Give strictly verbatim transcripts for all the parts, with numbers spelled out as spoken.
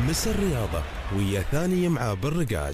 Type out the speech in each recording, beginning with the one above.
مس الرياضة ويا ثاني مع بالرقاد.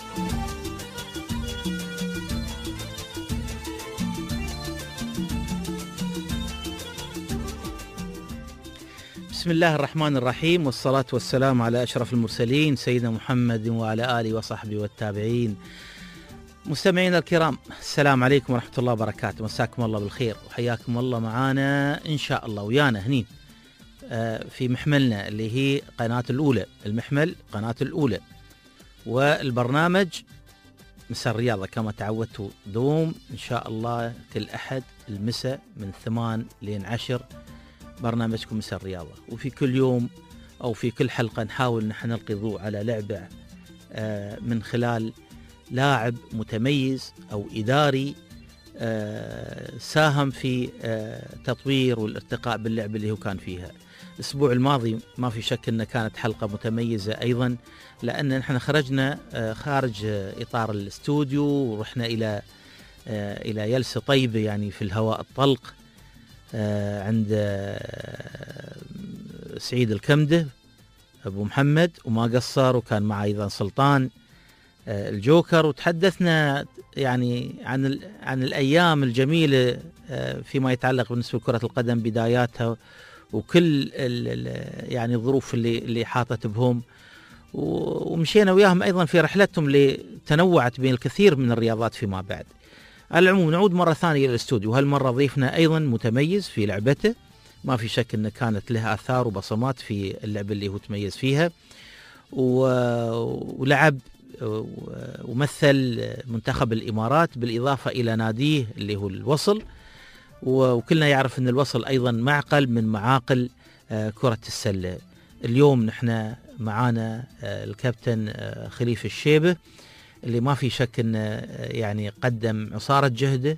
بسم الله الرحمن الرحيم، والصلاة والسلام على أشرف المرسلين سيدنا محمد وعلى آله وصحبه والتابعين. مستمعينا الكرام، السلام عليكم ورحمة الله وبركاته، مساكم الله بالخير وحياكم الله معانا إن شاء الله ويانا هنين في محملنا اللي هي قناة الأولى. المحمل قناة الأولى، والبرنامج مس الرياضة كما تعودتوا دوم إن شاء الله كل أحد المساء من ثمان لين عشر برنامجكم مس الرياضة. وفي كل يوم أو في كل حلقة نحاول نحن نلقي الضوء على لعبة من خلال لاعب متميز أو إداري ساهم في تطوير والارتقاء باللعبة اللي هو كان فيها. الأسبوع الماضي ما في شك أنها كانت حلقة متميزة أيضا، لأن نحن خرجنا خارج إطار الاستوديو ورحنا إلى إلى جلسة طيبة يعني في الهواء الطلق عند سعيد الكمدة أبو محمد، وما قصر، وكان معي أيضا سلطان الجوكر، وتحدثنا يعني عن عن الأيام الجميلة فيما يتعلق بالنسبة لكرة القدم، بداياتها وكل يعني الظروف اللي اللي حاطت بهم، ومشينا وياهم أيضا في رحلتهم اللي تنوعت بين الكثير من الرياضات فيما بعد. على العموم نعود مرة ثانية إلى الاستوديو، وهالمرة ضيفنا أيضا متميز في لعبته، ما في شك أن كانت لها آثار وبصمات في اللعبة اللي هو تميز فيها، ولعب ومثل منتخب الإمارات بالإضافة إلى ناديه اللي هو الوصل، وكلنا يعرف أن الوصل أيضا معقل من معاقل كرة السلة. اليوم نحن معانا الكابتن خليفة الشيبة اللي ما في شك أنه يعني قدم عصارة جهده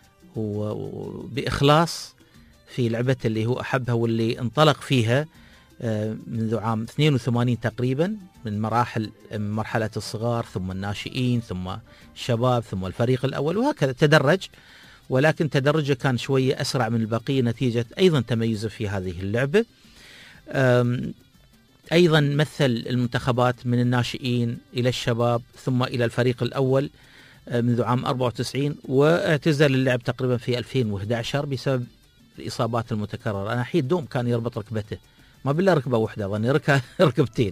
وبإخلاص في لعبته اللي هو أحبها واللي انطلق فيها منذ عام اثنين وثمانين تقريبا، من مراحل من مرحلة الصغار ثم الناشئين ثم الشباب ثم الفريق الأول، وهكذا تدرج، ولكن تدرجه كان شوية أسرع من البقية نتيجة أيضا تميزه في هذه اللعبة. أيضا مثل المنتخبات من الناشئين إلى الشباب ثم إلى الفريق الأول منذ عام أربعة وتسعين، واعتزل اللعب تقريبا في ألفين وأحد عشر بسبب الإصابات المتكررة. أنا حين دوم كان يربط ركبته، ما بالله ركبة واحدة، ظني ركبتين.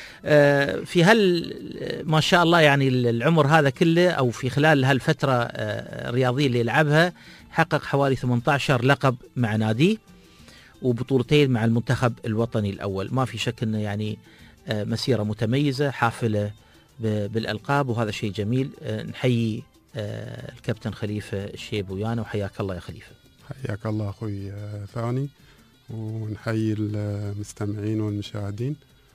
في هل ما شاء الله يعني العمر هذا كله، أو في خلال هالفترة الرياضية اللي يلعبها، حقق حوالي ثمانية عشر لقب مع ناديه وبطولتين مع المنتخب الوطني الأول. ما في شك أنه يعني مسيرة متميزة حافلة بالألقاب، وهذا شيء جميل. نحيي الكابتن خليفة الشيب ويانا، وحياك الله يا خليفة. حياك الله أخوي ثاني، ونحيي المستمعين والمشاهدين،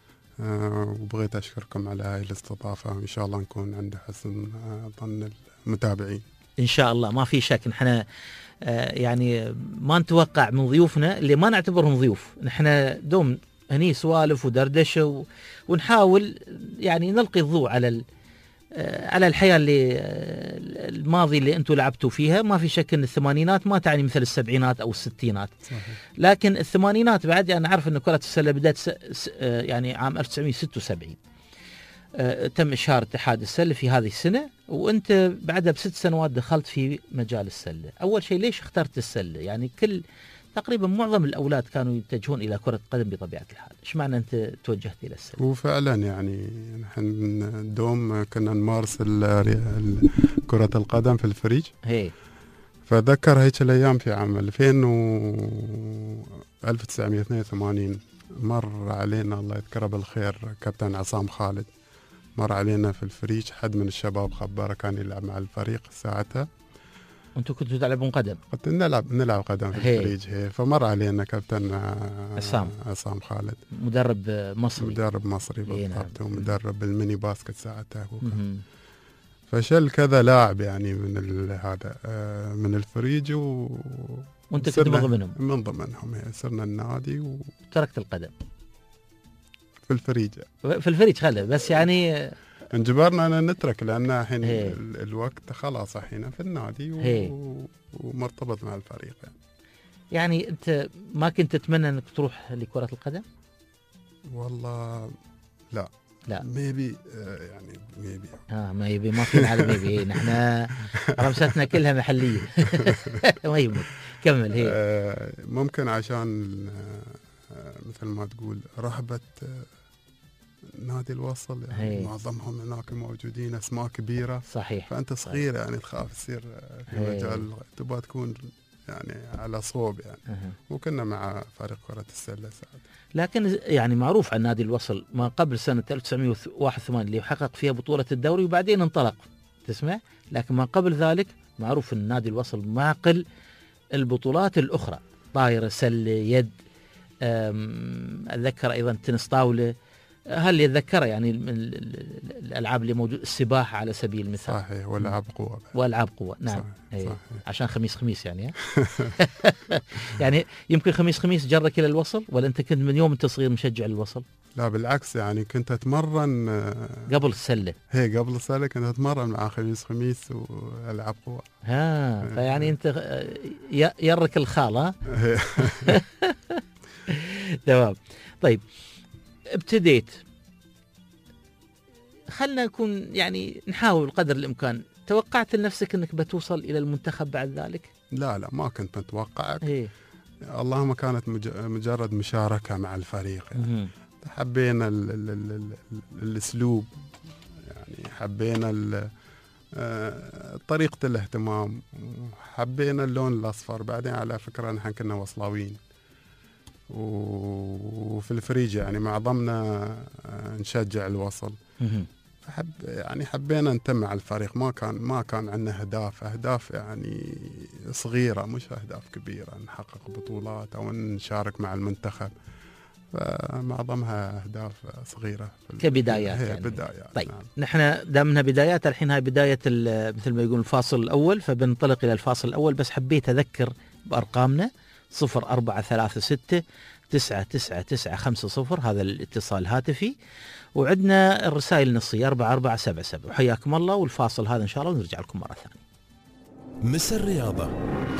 وبغيت أشكركم على هاي الاستضافة، وإن شاء الله نكون عند حسن ظن المتابعين إن شاء الله. ما في شك نحن يعني ما نتوقع من ضيوفنا اللي ما نعتبرهم ضيوف، نحن دوم هني سوالف ودردشة، ونحاول يعني نلقي الضوء على على الحياة اللي الماضي اللي أنتم لعبتوا فيها. ما في شك أن الثمانينات ما تعني مثل السبعينات أو الستينات، صحيح. لكن الثمانينات بعد أنا أعرف أن كرة السلة بدأت يعني عام ألف وتسعمائة وستة وسبعين، تم إشهار اتحاد السلة في هذه السنة، وأنت بعدها بست سنوات دخلت في مجال السلة. أول شيء ليش اخترت السلة؟ يعني كل تقريبا معظم الأولاد كانوا يتجهون إلى كرة القدم بطبيعة الحال، إيش معنى أنت توجهت إلى السلة؟ وفعلا يعني نحن دوم كنا نمارس كرة القدم في الفريج، هي فذكر هيك الأيام في عام ألفين ألف وتسعمائة واثنين وثمانين مر علينا الله يذكره بالخير كابتن عصام خالد، مر علينا في الفريج حد من الشباب خبره كان يلعب مع الفريق ساعتها. أنتوا كنتوا تلعبون قدم؟ كنت نلعب نلعب قدم في هي. الفريج هي. فمر علينا كابتن عصام عصام خالد، مدرب مصري مدرب مصري بالضبط، نعم. ومدرب الميني باسكت ساعتها. فشل كذا لاعب يعني من هذا من الفريج، و وانت كنت من ضمنهم؟ من ضمنهم هي. صرنا النادي وتركت القدم في الفريج في الفريج خله، بس يعني انجبرنا أن نترك لأن الحين الوقت خلاص الحين في النادي و... ومرتبط مع الفريق يعني. يعني أنت ما كنت تتمنى أنك تروح لكرة القدم؟ والله لا لا ميبي آه يعني ميبي اه ما يبي ما فينا على ميبي نحن رمستنا كلها محليه. ما يهمك كمل. هي آه ممكن عشان آه مثل ما تقول رهبة آه نادي الوصل، يعني هي. معظمهم هناك موجودين اسماء كبيره، صحيح. فانت صغير يعني تخاف تصير في هي. مجال تبغى تكون يعني على صوب يعني. أه. وكنا مع فريق كرة السلة سعد. لكن يعني معروف عن نادي الوصل ما قبل سنة ألف وتسعمائة وواحد وثمانين اللي حقق فيها بطولة الدوري وبعدين انطلق تسمع، لكن ما قبل ذلك معروف ان نادي الوصل معقل البطولات الأخرى، طايرة، سلة، يد، أتذكر أيضا تنس طاولة، هل يتذكر يعني الألعاب اللي موجود، السباحة على سبيل المثال. صحيح، والألعاب قوة. والألعاب قوة نعم. صحيح. صحيح. عشان خميس خميس يعني. يعني يمكن خميس خميس جرك إلى الوصل، ولا أنت كنت من يوم أنت صغير مشجع للوصل؟ لا بالعكس، يعني كنت أتمرن قبل السلة. هي قبل السلة كنت أتمرن مع خميس خميس وألعاب قوة. ها فيعني أنت يرك الخالة. تمام. طيب ابتديت، خلنا نكون يعني نحاول قدر الإمكان، توقعت لنفسك أنك بتوصل إلى المنتخب بعد ذلك؟ لا لا ما كنت متوقع. إيه. اللهم كانت مجرد مشاركة مع الفريق يعني. حبينا ال ال ال ال الأسلوب، يعني حبينا طريقة الاهتمام، حبينا اللون الأصفر. بعدين على فكرة نحن كنا وصلاويين، وفي الفريج يعني معظمنا نشجع الوصل. فحب يعني حبينا ننتمي على الفريق، ما كان ما كان عندنا أهداف أهداف يعني صغيرة، مش أهداف كبيرة نحقق بطولات أو نشارك مع المنتخب، فمعظمها أهداف صغيرة كبدايات يعني. بدايات. طيب نعم. نحن دامنا بدايات، الحين هاي بداية مثل ما يقول الفاصل الأول، فبنطلق إلى الفاصل الأول. بس حبيت أذكر بأرقامنا: صفر أربعة ثلاثة ستة تسعة تسعة تسعة خمسة صفر، هذا الاتصال الهاتفي، وعندنا الرسائل النصية أربعة أربعة سبعة سبعة. وحياكم الله، والفاصل هذا إن شاء الله ونرجع لكم مرة ثانية. مس الرياضة.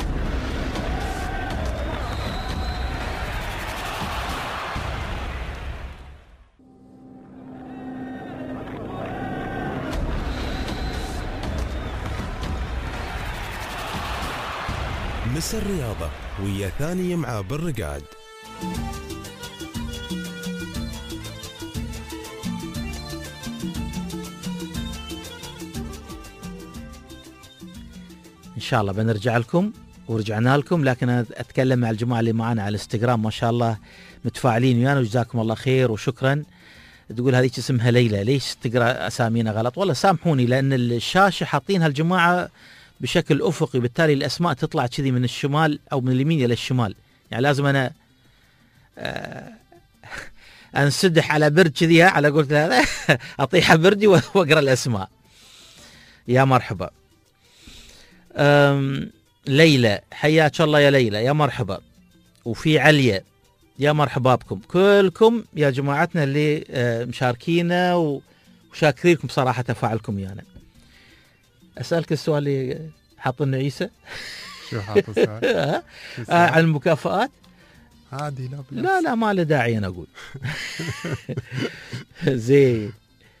مس الرياضة ويا ثاني مع بالرقاد. إن شاء الله بنرجع لكم، ورجعنا لكم، لكن أنا أتكلم مع الجماعة اللي معنا على الانستغرام ما شاء الله متفاعلين ويانا، وجزاكم الله خير وشكرا. تقول هذيك اسمها ليلى، ليش تقرأ أسامينا غلط؟ والله سامحوني، لأن الشاشة حاطينها الجماعة بشكل أفقي، بالتالي الأسماء تطلع كذي من الشمال أو من اليمين إلى الشمال، يعني لازم أنا آه أنسدح على برد كذي، على قلت هذا أطيح بردي وأقرأ الأسماء. يا مرحبا. ليلى، حياك الله يا ليلى، يا مرحبا. وفي عليا، يا مرحبا بكم كلكم يا جماعتنا اللي مشاركينا وشاكرينكم صراحة تفاعلكم ويانا. يعني. أسألك السؤال اللي حاطنه عيسى. شو حاط السؤال؟ آه عن المكافآت. عادي. لا لا لا ما له داعي أنا أقول. زين.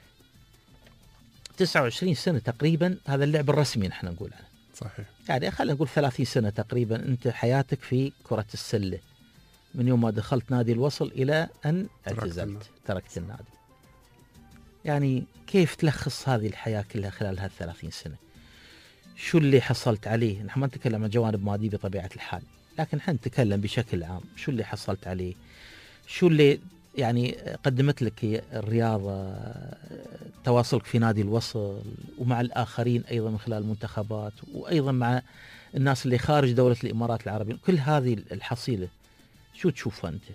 تسعة وعشرين سنة تقريبا، هذا اللعب الرسمي نحن نقول عنه. صحيح. يعني خلينا نقول ثلاثين سنة تقريبا أنت حياتك في كرة السلة، من يوم ما دخلت نادي الوصل إلى أن اعتزلت تركت النادي. يعني كيف تلخص هذه الحياة كلها خلال هذه الثلاثين سنة؟ شو اللي حصلت عليه؟ نحن ما نتكلم عن جوانب مادية بطبيعة الحال، لكن نحن نتكلم بشكل عام. شو اللي حصلت عليه؟ شو اللي يعني قدمت لك الرياضة، تواصلك في نادي الوصل ومع الآخرين أيضا من خلال المنتخبات، وأيضا مع الناس اللي خارج دولة الإمارات العربية، كل هذه الحصيلة شو تشوفها أنت؟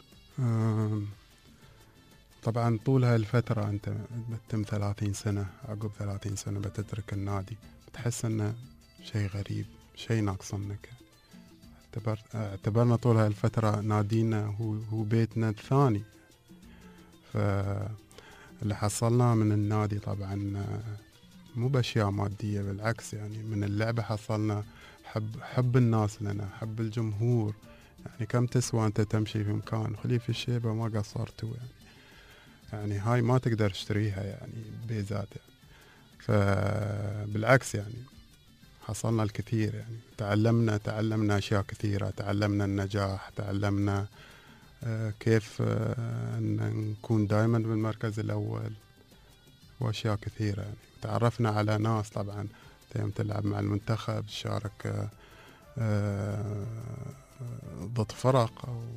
طبعا طول هالفترة أنت بتتم ثلاثين سنة، عقب ثلاثين سنة بتترك النادي، بتحس أنه شيء غريب، شيء ناقص منك. اعتبرنا طول هالفترة نادينا هو, هو بيتنا الثاني. فاللي حصلناه من النادي طبعا مو بأشياء مادية، بالعكس يعني من اللعبة حصلنا حب, حب الناس لنا، حب الجمهور. يعني كم تسوى أنت تمشي في مكان خليفة الشيبة ما قصرتوا يعني. يعني هاي ما تقدر تشتريها يعني بذاتها. فبالعكس يعني حصلنا الكثير، يعني تعلمنا تعلمنا أشياء كثيرة، تعلمنا النجاح، تعلمنا آه كيف آه أن نكون دائما بالمركز الأول وأشياء كثيرة يعني. تعرفنا على ناس طبعا يوم تلعب مع المنتخب، تشارك آه آه ضد فرق أو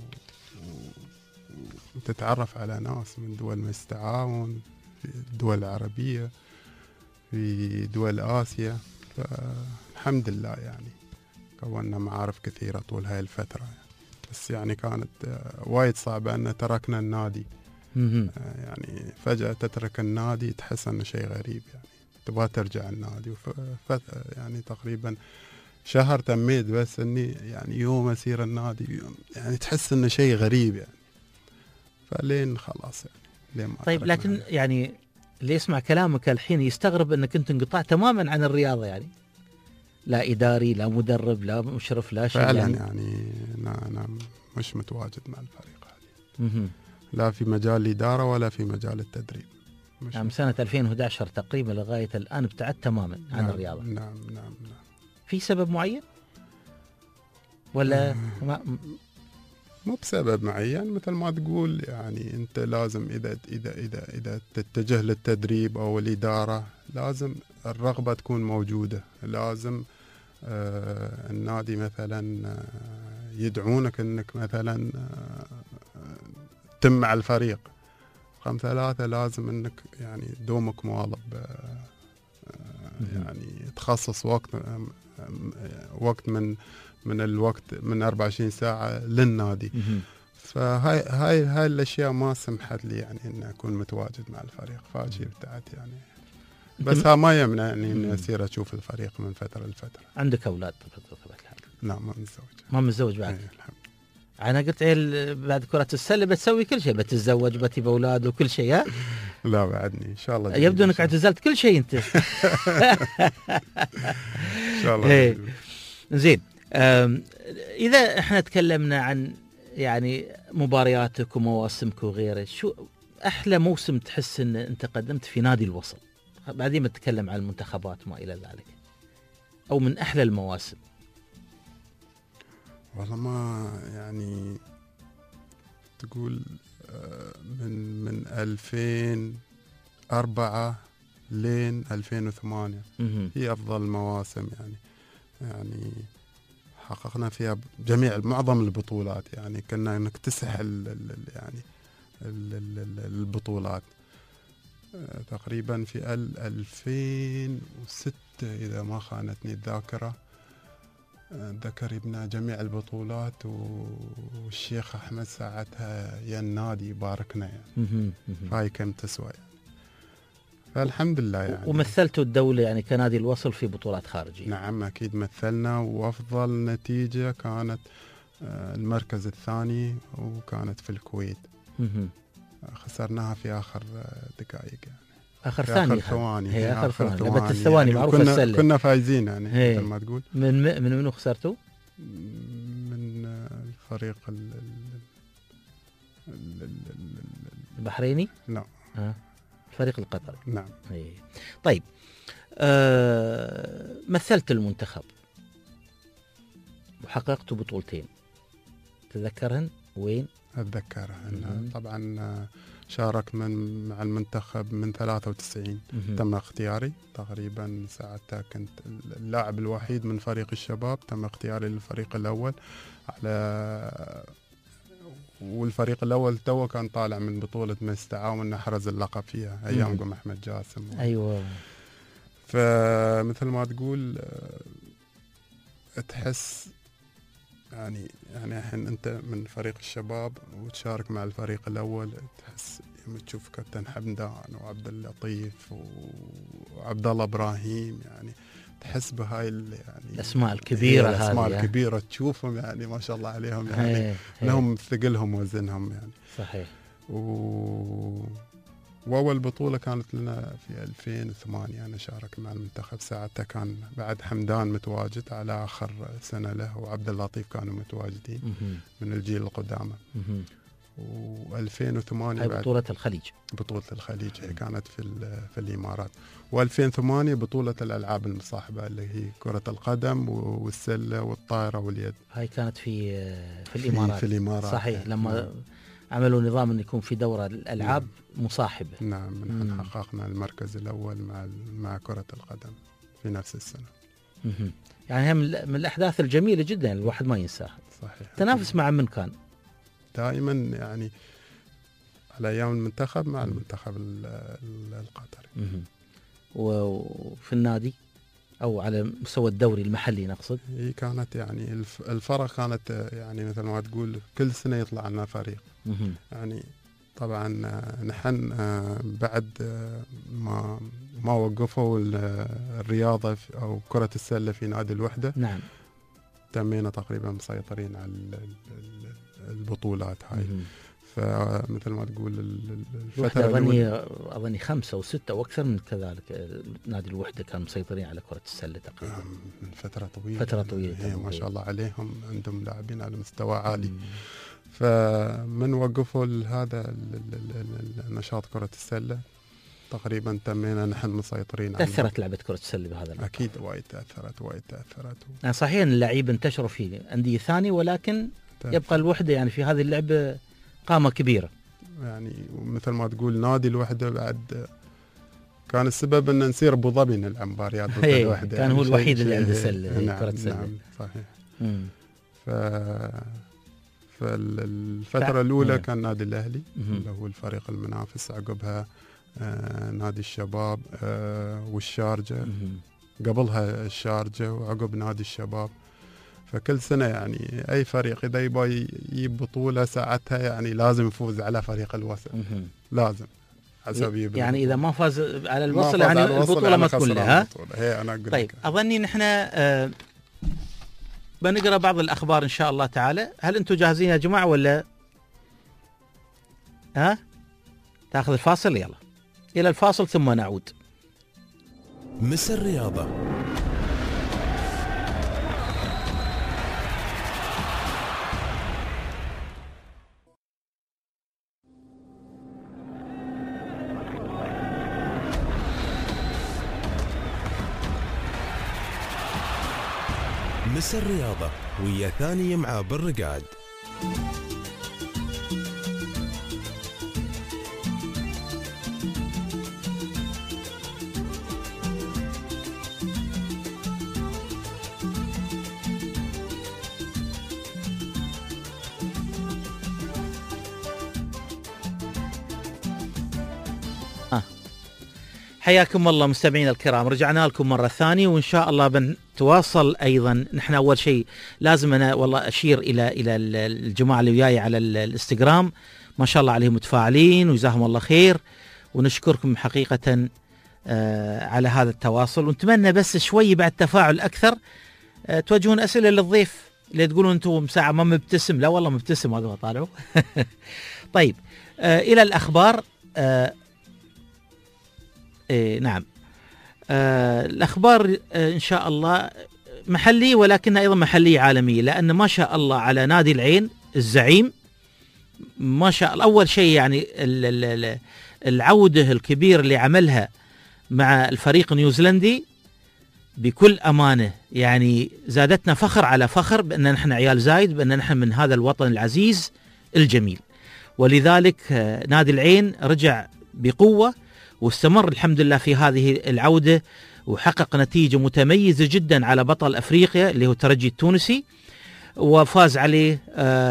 وتتعرف على ناس من دول مجلس التعاون، في الدول العربية، في دول آسيا. فالحمد لله يعني كونا معارف كثيرة طول هاي الفترة يعني. بس يعني كانت وايد صعبة أن تركنا النادي. يعني فجأة تترك النادي تحس أنه شيء غريب، يعني تبغى ترجع النادي. وف يعني تقريبا شهر تميت بس أني يعني يوم أسير النادي يعني تحس أنه شيء غريب يعني. فلين خلاص يعني لين ما طيب لكن يعني. يعني اللي يسمع كلامك الحين يستغرب أنك أنت انقطعت تماما عن الرياضة، يعني لا إداري لا مدرب لا مشرف لا شيء فعلا يعني, يعني أنا, أنا مش متواجد مع الفريق حاليا، لا في مجال الإدارة ولا في مجال التدريب. من نعم سنة ألفين وأحد عشر تقريبا لغاية الآن ابتعدت تماما عن نعم الرياضة. نعم نعم نعم. في سبب معين ولا ما مو بسبب معين مثل ما تقول يعني. أنت لازم إذا إذا إذا إذا تتجه للتدريب أو الإدارة لازم الرغبة تكون موجودة، لازم آه النادي مثلا آه يدعونك أنك مثلا آه تم مع الفريق. رقم ثلاثة لازم أنك يعني دومك مواظب آه يعني تخصص وقت آه وقت من من الوقت من أربعة وعشرين ساعة للنادي. فهاي هاي هاي الأشياء ما سمحت لي يعني إن أكون متواجد مع الفريق، فاشي ابتعدت يعني. بس ها ما يمنعني إني أصير أشوف الفريق من فترة لفترة. عندك أولاد؟ لا ما متزوج. ما متزوج بعد؟ أيه الحمد. أنا قلت عيل بعد كرة السلة بتسوي كل شيء، بتتزوج بتجيب أولاد وكل شيء. ها؟ لا بعدني إن شاء الله. يبدو إنك اعتزلت كل شيء أنت. إن شاء الله. زين. إذا إحنا تكلمنا عن يعني مبارياتك ومواسمك وغيره، شو أحلى موسم تحس إن أنت قدمت في نادي الوصل؟ بعدين بنتكلم عن المنتخبات وما إلى ذلك، أو من أحلى المواسم. والله ما يعني تقول من من ألفين وأربعة لين ألفين وثمانية هي أفضل المواسم يعني. يعني حققنا فيها جميع معظم البطولات، يعني كنا نكتسح ال ال يعني ال ال البطولات. تقريبا في ألفين وستة إذا ما خانتني الذاكرة ذكرنا جميع البطولات، والشيخ أحمد ساعتها يا النادي باركنا يعني. هاي كم تسوى يعني. فالحمد لله يعني. ومثلتوا الدولة يعني كنادي الوصل في بطولات خارجية؟ نعم أكيد مثلنا، وأفضل نتيجة كانت المركز الثاني وكانت في الكويت. خسرناها في آخر دقائق يعني. آخر ثانية آخر ثواني هي آخر ثواني ثواني الثواني يعني. معروفة كنا السلة. كنا فايزين يعني مثل ما تقول. من من منو خسرتوا؟ من الفريق ال البحريني؟ نعم. آه. الفريق القطري. نعم. هي. طيب آه مثلت المنتخب وحققت بطولتين، تذكرهن وين؟ أتذكرها. طبعا شارك من مع المنتخب من ثلاثة وتسعين تم اختياري تقريبا. ساعتها كنت اللاعب الوحيد من فريق الشباب تم اختياري للفريق الأول على، والفريق الأول تو كان طالع من بطولة مجلس التعاون نحرز اللقب فيها أيام قم أحمد جاسم. أيوة. فمثل ما تقول تحس يعني يعني الحين أنت من فريق الشباب وتشارك مع الفريق الأول، تحس لما تشوف كابتن حمدان وعبد اللطيف وعبد الله إبراهيم يعني تحس بهاي يعني الأسماء الكبيرة، الأسماء هذه الكبيرة تشوفهم يعني ما شاء الله عليهم يعني هي لهم ثقلهم وزنهم يعني. صحيح. و... وأول بطولة كانت لنا في ألفين وثمانية أنا شارك مع المنتخب. ساعتها كان بعد حمدان متواجد على آخر سنة له وعبد اللطيف كانوا متواجدين من الجيل القدامى. وألفين وثمانية هاي بعد بطولة الخليج. بطولة الخليج هي كانت في في الإمارات، وألفين وثمانية بطولة الألعاب المصاحبة اللي هي كرة القدم والسلة والطائرة واليد. هاي كانت في في الإمارات. في, في الإمارات صحيح. لما نعم. عملوا نظام أن يكون في دورة الألعاب نعم. مصاحبة. نعم. نحن حققنا المركز الأول مع مع كرة القدم في نفس السنة. مم. يعني هي من الأحداث الجميلة جدا الواحد ما ينساها. صحيح. تنافس مع من كان؟ دائما يعني على أيام المنتخب مع المنتخب القطري. مم. وفي النادي أو على مستوى الدوري المحلي نقصد؟ هي كانت يعني الفرق كانت يعني مثل ما تقول كل سنة يطلع لنا فريق. مم. يعني طبعا نحن بعد ما ما وقفوا الرياضة أو كرة السلة في نادي الوحدة. نعم. تمينا تقريبا مسيطرين على البطولات هاي. مم. فمثل ما تقول الفترة أظني أظني خمسة أو ستة أو أكثر من كذلك نادي الوحدة كانوا مسيطرين على كرة السلة تقريبا من فترة طويلة. فترة طويلة. هي ما شاء الله عليهم عندهم لاعبين على مستوى عالي. مم. فمن وقفوا هذا النشاط كرة السلة تقريبا تمينا نحن مسيطرين. تأثرت لعبة كرة السلة بهذا الوقت؟ أكيد وايد تأثرت وايد تأثرت. يعني صحيح أن اللاعبين انتشروا في أندية ثانية ولكن تأثر. يبقى الوحدة يعني في هذه اللعبة قامة كبيرة. يعني مثل ما تقول نادي الوحدة بعد كان السبب أن نصير أبو ظبي نلعب مباريات ضد الوحدة. كان يعني هو الوحيد اللي عنده سلة. نعم. كرة السلة. نعم صحيح. مم. ف فالفترة الأولى مم. كان نادي الأهلي مم. اللي هو الفريق المنافس، عقبها آه نادي الشباب آه والشارجة مم. قبلها الشارجة وعقب نادي الشباب. فكل سنة يعني أي فريق إذا يبغى يجيب بطولة ساعتها يعني لازم يفوز على فريق الوصل. مم. لازم حسب يعني إذا ما فاز على الوصل يعني البطولة ما تكون لها. هي أنا أقول طيب أظني نحن آه بنقرأ بعض الأخبار إن شاء الله تعالى. هل أنتم جاهزين يا جماعة ولا ها تأخذ الفاصل؟ يلا إلى الفاصل ثم نعود. مس الرياضة. مس الرياضة ويا ثاني مع بالرقاد. حياكم الله مستمعين الكرام، رجعنا لكم مرة ثانية وإن شاء الله بنتواصل أيضا. نحن أول شيء لازم أنا والله أشير إلى إلى الجماعة اللي وياي على الانستغرام، ما شاء الله عليهم متفاعلين وجزاهم الله خير، ونشكركم حقيقة آه على هذا التواصل. ونتمنى بس شوي بعد تفاعل أكثر آه توجهون أسئلة للضيف اللي تقولون أنتم ساعة ما مبتسم. لا والله مبتسم هذا طالعوا. طيب آه إلى الأخبار. آه إيه نعم. آه الأخبار آه إن شاء الله محلية ولكنها أيضا محلية عالمية، لأن ما شاء الله على نادي العين الزعيم ما شاء الله. أول شيء يعني العودة الكبير اللي عملها مع الفريق النيوزيلندي بكل أمانة يعني زادتنا فخر على فخر بأن نحن عيال زايد، بأن نحن من هذا الوطن العزيز الجميل. ولذلك آه نادي العين رجع بقوة واستمر الحمد لله في هذه العودة، وحقق نتيجة متميزة جدا على بطل أفريقيا اللي هو الترجي التونسي، وفاز عليه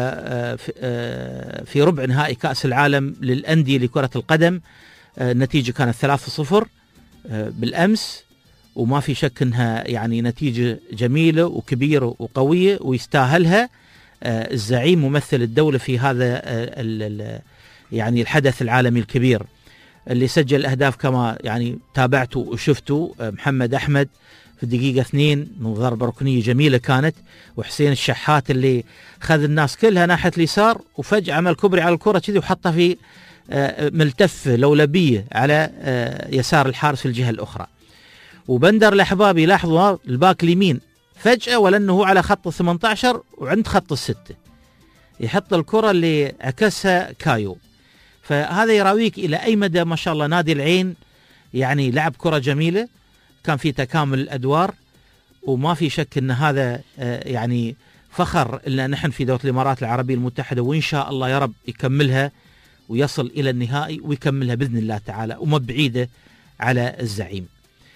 في ربع نهائي كأس العالم للأندية لكرة القدم. النتيجة كانت ثلاثة صفر بالأمس، وما في شك أنها يعني نتيجة جميلة وكبيرة وقوية ويستاهلها الزعيم ممثل الدولة في هذا يعني الحدث العالمي الكبير. اللي سجل الأهداف كما يعني تابعته وشفته محمد أحمد في الدقيقة اثنين من ضربة ركنية جميلة كانت، وحسين الشحات اللي خذ الناس كلها ناحية اليسار وفجأة عمل كبري على الكرة كذي وحطها في ملتف لولبية على يسار الحارس في الجهة الأخرى. وبندر الأحبابي لاحظوا الباك اليمين فجأة ولأنه على خط ثمانية عشر وعند خط الستة، يحط الكرة اللي عكسها كايو. فهذا يراويك إلى أي مدى ما شاء الله نادي العين يعني لعب كرة جميلة، كان في تكامل الأدوار، وما في شك أن هذا يعني فخر إلا نحن في دولة الإمارات العربية المتحدة، وإن شاء الله يا رب يكملها ويصل إلى النهائي ويكملها بإذن الله تعالى، وما بعيدة على الزعيم.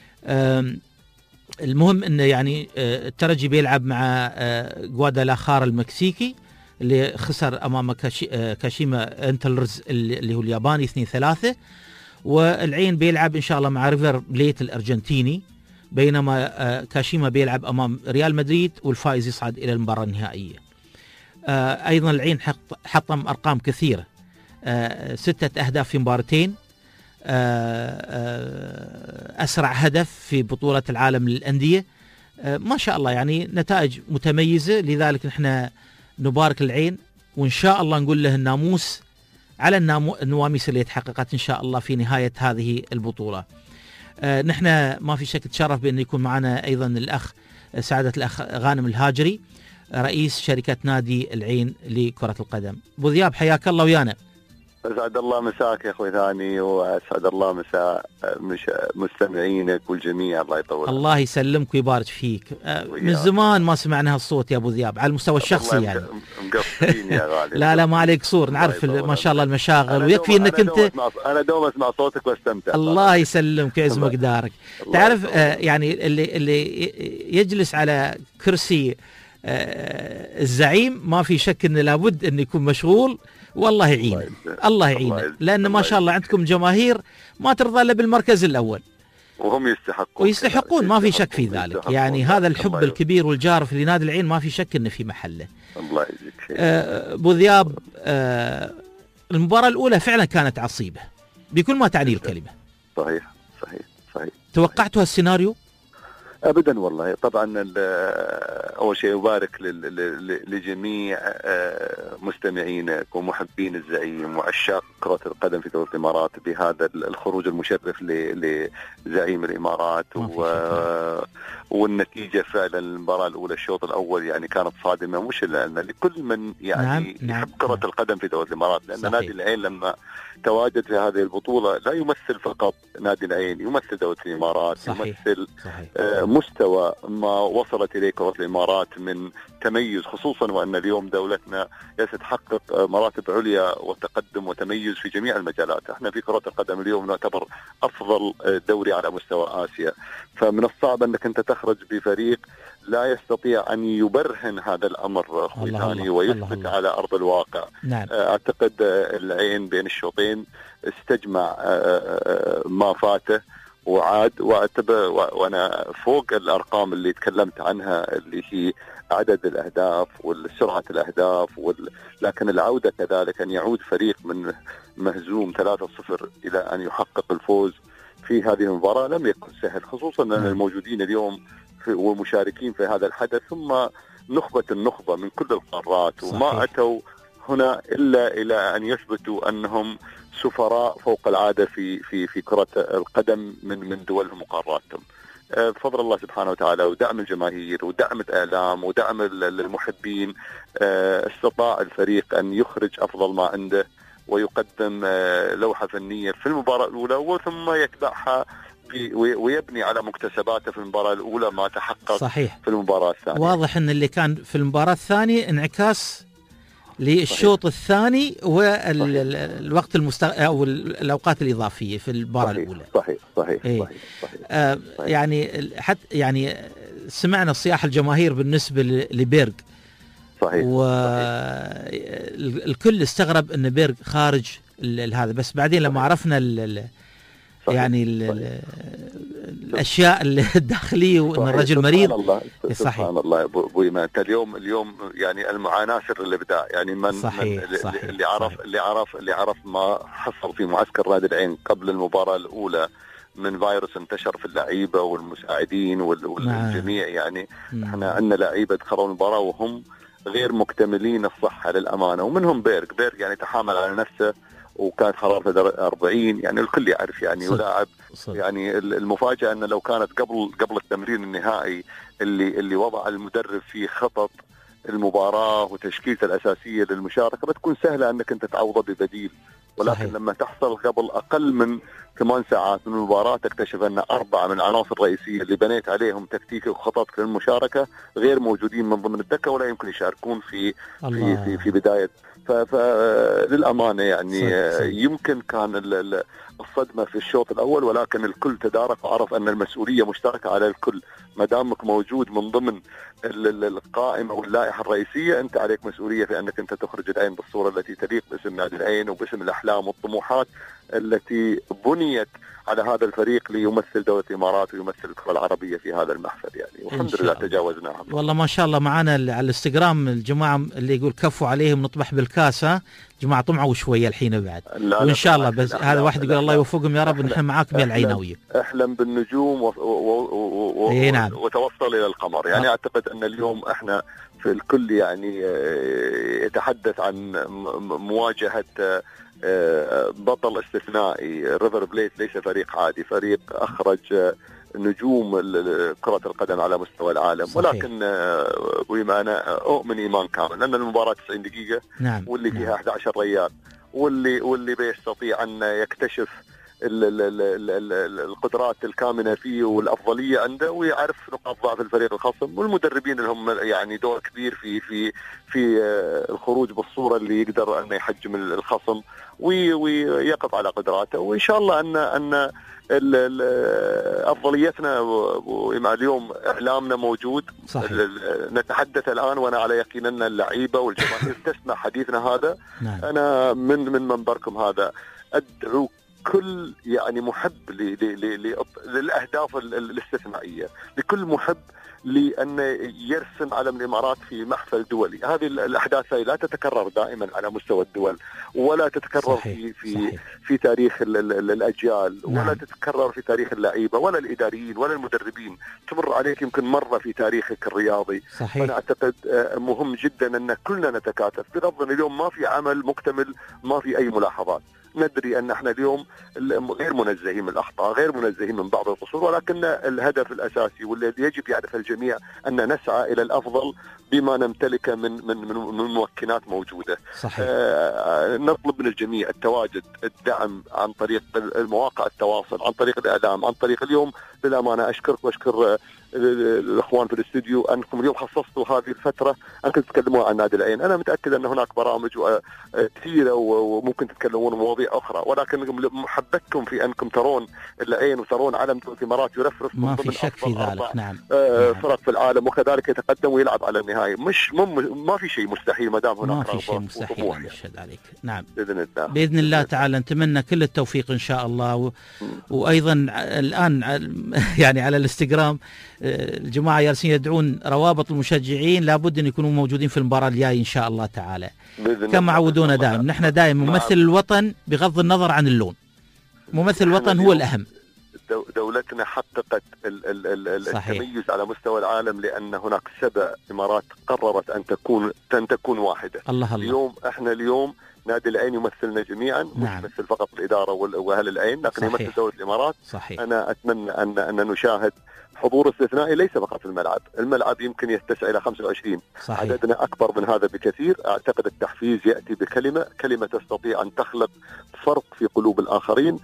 المهم أنه يعني الترجي بيلعب مع غوادالاخارا المكسيكي اللي خسر أمام كاشيما أنتلرز اللي هو الياباني اثنين ثلاثة، والعين بيلعب إن شاء الله مع ريفر بليت الأرجنتيني، بينما كاشيما بيلعب أمام ريال مدريد والفائز يصعد إلى المباراة النهائية. أيضا العين حطم أرقام كثيرة، ستة أهداف في مباراتين، أسرع هدف في بطولة العالم للأندية، ما شاء الله يعني نتائج متميزة. لذلك نحن نبارك العين، وإن شاء الله نقول له الناموس على النواميس اللي تحققت إن شاء الله في نهاية هذه البطولة. آه نحن ما في شك تشرف بأن يكون معنا أيضا الأخ سعادة الأخ غانم الهاجري، رئيس شركة نادي العين لكرة القدم. أبو ذياب حياك الله ويانا. أسعد الله مساك يا أخوي ثاني، وأسعد الله مساء مش مستمعينك والجميع، الله يطول. الله يسلمك ويبارك فيك. آه من زمان ما سمعنا هالصوت يا أبو ذياب على المستوى الشخصي يعني. مقصرين يا غالي. لا لا ما عليك قصور، نعرف ما شاء الله المشاغل، ويكفي انك انت. انا دوم اسمع صوتك واستمتع. الله يسلمك ويعز مقدارك. تعرف آه يعني اللي اللي يجلس على كرسي آه الزعيم ما في شك انه لابد انه يكون مشغول، والله يعينه الله يعينه، لان ما شاء الله عندكم جماهير ما ترضى الا بالمركز الاول، وهم يستحقون ويستحقون ما في شك في ذلك. يعني هذا الحب الكبير والجارف لنادي العين ما في شك انه في محله. الله يجزيك خير. ابو ذياب، آه المباراة الأولى فعلا كانت عصيبة بكل ما تعني الكلمة. صحيح صحيح صحيح. توقعتوا هالسيناريو؟ ابدا والله. طبعا اول شيء ابارك لجميع مستمعينك ومحبين الزعيم وعشاق كرة القدم في دولة الامارات بهذا الخروج المشرف لزعيم الامارات، و... والنتيجة فعلا المباراة الاولى الشوط الاول يعني كانت صادمة، مش لنا لكل من يعني نعم. يحب كرة نعم. القدم في دولة الامارات، لان صحيح. نادي العين لما تواجد في هذه البطولة لا يمثل فقط نادي العين، يمثل دولة الامارات، صحيح. يمثل صحيح. آه مستوى ما وصلت إليه كرة الإمارات من تميز، خصوصا وأن اليوم دولتنا تحقق مراتب عليا وتقدم وتميز في جميع المجالات. احنا في كرة القدم اليوم نعتبر أفضل دوري على مستوى آسيا، فمن الصعب أنك أنت تخرج بفريق لا يستطيع أن يبرهن هذا الأمر أخوي ثاني ويثبت الله على أرض الواقع. نعم. أعتقد العين بين الشوطين استجمع ما فاته وعاد، واعتبر وانا فوق الارقام اللي تكلمت عنها اللي هي عدد الاهداف والسرعه الاهداف وال... لكن العوده كذلك ان يعود فريق من مهزوم ثلاثة صفر الى ان يحقق الفوز في هذه المباراه لم يكن سهل، خصوصا ان الموجودين اليوم في ومشاركين في هذا الحدث ثم نخبه النخبه من كل القارات. صحيح. وما اتوا هنا الا الى ان يثبتوا انهم سفراء فوق العادة في في في كرة القدم من من دولهم وقاراتهم. بفضل الله سبحانه وتعالى ودعم الجماهير ودعم الإعلام ودعم المحبين استطاع الفريق أن يخرج أفضل ما عنده ويقدم لوحة فنية في المباراة الأولى، وثم يتبعها ويبني على مكتسباته في المباراة الأولى ما تحقق. صحيح. في المباراة الثانية. واضح أن اللي كان في المباراة الثانية انعكاس للشوط الثاني والوقت المست... أو الأوقات الإضافية في المباراة الأولى. صحيح صحيح إيه. صحيح, صحيح, آه صحيح. يعني حتى يعني سمعنا صياح الجماهير بالنسبة لبيرغ. صحيح. والكل استغرب أن بيرغ خارج هذا، بس بعدين لما صحيح. عرفنا ال صحيح. يعني ال الاشياء الداخليه وان الرجل مريض. سبحان الله. سبحان الله ابو ايمان. اليوم اليوم يعني المعاناه سر الابداع، يعني من, صحيح. من صحيح. اللي عرف صحيح. اللي عرف اللي عرف ما حصل في معسكر نادي العين قبل المباراه الاولى من فيروس انتشر في اللعيبه والمساعدين والجميع. يعني مم. احنا عندنا لعيبه دخلوا المباراه وهم غير مكتملين الصحه للامانه، ومنهم بيرغ. بيرغ يعني تحامل على نفسه وكانت حرارته أربعين، يعني الكل يعرف يعني ولاعب. يعني المفاجأة أن لو كانت قبل قبل التمرين النهائي اللي اللي وضع المدرب فيه خطط المباراة وتشكيلته الأساسية للمشاركة بتكون سهلة أنك أنت تعوضه ببديل، ولكن صحيح. لما تحصل قبل أقل من ثمان ساعات من المباراة تكتشف أن أربعة من العناصر الرئيسية اللي بنيت عليهم تكتيك وخطط للمشاركة غير موجودين من ضمن الدكة ولا يمكن يشاركون في في, في في بداية. فللأمانة يعني صحيح. صحيح. يمكن كان الصدمة في الشوط الأول، ولكن الكل تدارك وعرف أن المسؤولية مشتركة على الكل. ما دامك موجود من ضمن القائمة واللائحة الرئيسية أنت عليك مسؤولية في أنك أنت تخرج العين بالصورة التي تليق باسم نادي العين وباسم الأحلام والطموحات التي بنيت على هذا الفريق ليمثل دولة الإمارات ويمثل الكرة العربية في هذا المحفل يعني، والحمد لله تجاوزناها. والله ما شاء الله معانا على الانستغرام الجماعة اللي يقول كفوا عليهم نطبح بالكاسة، جماعة طمعوا شوية الحين بعد، وإن شاء الله بس هذا واحد يقول الله يوفقهم يا رب، نحن معاكم يا العينوية. احلم بالنجوم و... و... و... و... نعم. وتوصل إلى القمر يعني. أعتقد أن اليوم احنا في الكل يعني يتحدث عن مواجهة بطل استثنائي. ريفر بليت ليس فريق عادي، فريق أخرج نجوم كرة القدم على مستوى العالم. صحيح. ولكن بما أنا أؤمن إيمان كامل لأن المباراة تسعين دقيقة. نعم. واللي فيها نعم. أحد عشر ريال واللي واللي بيستطيع أن يكتشف ال ال ال ال ال القدرات الكامنة فيه والأفضلية عنده ويعرف نقاط ضعف الفريق الخصم، والمدربين اللي هم يعني دور كبير في في في الخروج بالصورة اللي يقدر أن يحجم الخصم ويقف على قدراته. وإن شاء الله أن أن أفضليتنا اليوم إعلامنا موجود. صحيح. نتحدث الآن وأنا على يقين أن اللعيبة والجماهير تسمع حديثنا هذا. نعم. أنا من من منبركم هذا أدعو كل يعني محب للأهداف الاستثنائية، لكل محب لأن يرسم علم الإمارات في محفل دولي. هذه الأحداث لا تتكرر دائما على مستوى الدول ولا تتكرر صحيح. في في صحيح. في تاريخ الأجيال. نعم. ولا تتكرر في تاريخ اللعيبة ولا الإداريين ولا المدربين، تمر عليك يمكن مرة في تاريخك الرياضي. صحيح. أنا أعتقد مهم جدا أن كلنا نتكاتف. بغض اليوم ما في عمل مكتمل، ما في أي ملاحظات. ندري أن احنا اليوم غير منزهين من الأخطاء، غير منزهين من بعض القصور، ولكن الهدف الأساسي والذي يجب يعرف الجميع أن نسعى إلى الأفضل بما نمتلكه من من من, من ممكنات موجودة. صحيح. آه نطلب من الجميع التواجد، الدعم عن طريق المواقع التواصل، عن طريق الإعلام، عن طريق اليوم للأمانة أشكرك وأشكر الأخوان في الاستوديو أنكم اليوم خصصتوا هذه الفترة أنكم تتكلموا عن نادي العين. أنا متأكد أن هناك برامج كثيرة وممكن تتكلمون مواضيع أخرى، ولكن محبتكم في أنكم ترون العين وترون علم الإمارات يرفرف ما في شك في ذلك. نعم. آه فرق في العالم وكذلك يتقدم ويلعب على النهاية. مش مم ما في شيء مستحيل ما دام هناك ما في شيء مستحيل. نشهد عليك. نعم. بإذن الله. بإذن الله تعالى نتمنى كل التوفيق إن شاء الله. و... وأيضا الآن يعني على الانستغرام الجماعة يارسين يدعون روابط المشجعين لابد أن يكونوا موجودين في المباراة الجاية إن شاء الله تعالى كما عودونا دائما. نحن دائما ممثل الوطن بغض النظر عن اللون، ممثل الوطن هو الأهم. دولتنا حققت ال ال ال التميز على مستوى العالم لأن هناك سبع إمارات قررت أن تكون أن تكون واحدة. الله الله. اليوم احنا اليوم نادي العين يمثلنا جميعا. نعم. مش يمثل فقط الإدارة وأهل العين لكن صحيح. يمثل دولة الإمارات. صحيح. أنا أتمنى أن أن نشاهد حضور استثنائي ليس فقط في الملعب. الملعب يمكن يتسع إلى خمسة وعشرين. صحيح. عددنا أكبر من هذا بكثير. أعتقد التحفيز يأتي بكلمة كلمة تستطيع أن تخلق فرق في قلوب الآخرين.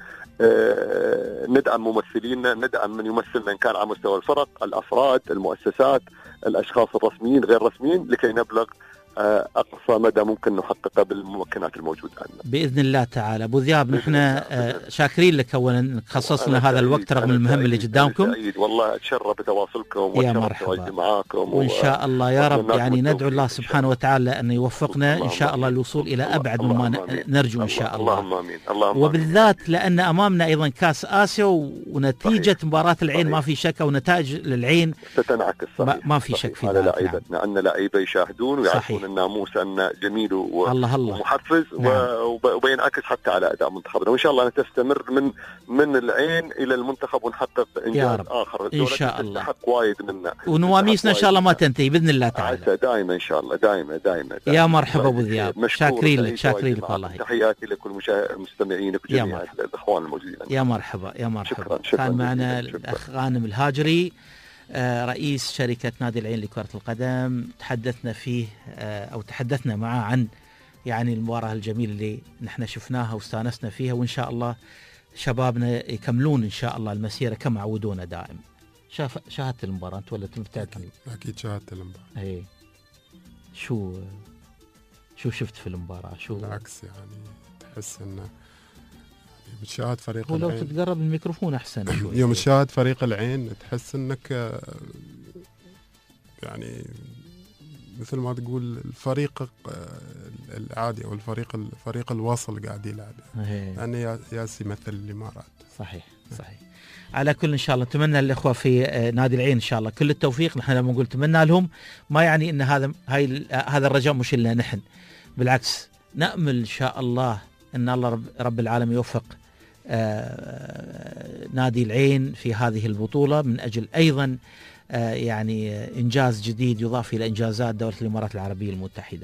أه ندعم ممثلينا، ندعم من يمثلنا إن كان على مستوى الفرق، الأفراد، المؤسسات، الأشخاص الرسميين غير رسميين لكي نبلغ أقصى مدى ممكن نحققه بالممكنات الموجودة عندنا بإذن الله تعالى. أبو ذياب نحن شاكرين لك أولا خصصنا هذا الوقت رغم المهم اللي قدامكم. والله أتشرف بتواصلكم يا مرحبا معاكم وإن شاء الله يا رب يعني ندعو الله سبحانه وتعالى أن يوفقنا إن شاء الله الوصول إلى أبعد مما نرجو إن شاء الله. اللهم آمين. اللهم وبالذات لأن أمامنا أيضا كأس آسيا ونتيجة مباراة العين ما في شك ونتائج للعين ستنعكس ما في شك في ذلك. على لعيبتنا عندنا لعيبة يشاهدون ويعرفون الناموس أن جميل ومحفز وبينعكس حتى على أداء منتخبنا، وإن شاء الله نستمر من من العين إلى المنتخب ونحقق إنجاز آخر إن شاء الله. تستحق وايد منا ونواميسنا إن شاء الله ما تنتهي بإذن الله تعالى. دائما إن شاء الله دائما دائما. يا مرحبا أبو ذياب شاكرين لك شاكرين لك والله. تحياتي لكل مستمعينك وجميع الأخوان الموجودين. يا مرحبا يا مرحبا. شكرا. شكرا. كان معنا الأخ غانم الهاجري رئيس شركة نادي العين لكرة القدم. تحدثنا فيه أو تحدثنا معه عن يعني المباراة الجميلة اللي نحن شفناها واستانسنا فيها، وإن شاء الله شبابنا يكملون إن شاء الله المسيرة كما عودونا دائم. شاف شاهدت المباراة أنت ولا تبتعد؟ أكيد شاهدت المباراة. إيه شو شو شفت في المباراة؟ شو بالعكس يعني تحس إنه بتشاهد فريق ولو العين. تتقرب الميكروفون أحسن شوي. يوم تشاهد فريق العين تحس إنك يعني مثل ما تقول الفريق العادي أو الفريق الفريق الواصل قاعد يلعب يعني ياس يمثل الإمارات. صحيح صحيح. على كل إن شاء الله نتمنى الإخوة في نادي العين إن شاء الله كل التوفيق. نحن لما نقول تمنى لهم ما يعني إن هذا هاي هذا الرجاء مش لنا نحن، بالعكس نأمل إن شاء الله أن الله رب, رب العالمين يوفق نادي العين في هذه البطولة من أجل أيضا يعني إنجاز جديد يضاف إلى إنجازات دولة الإمارات العربية المتحدة.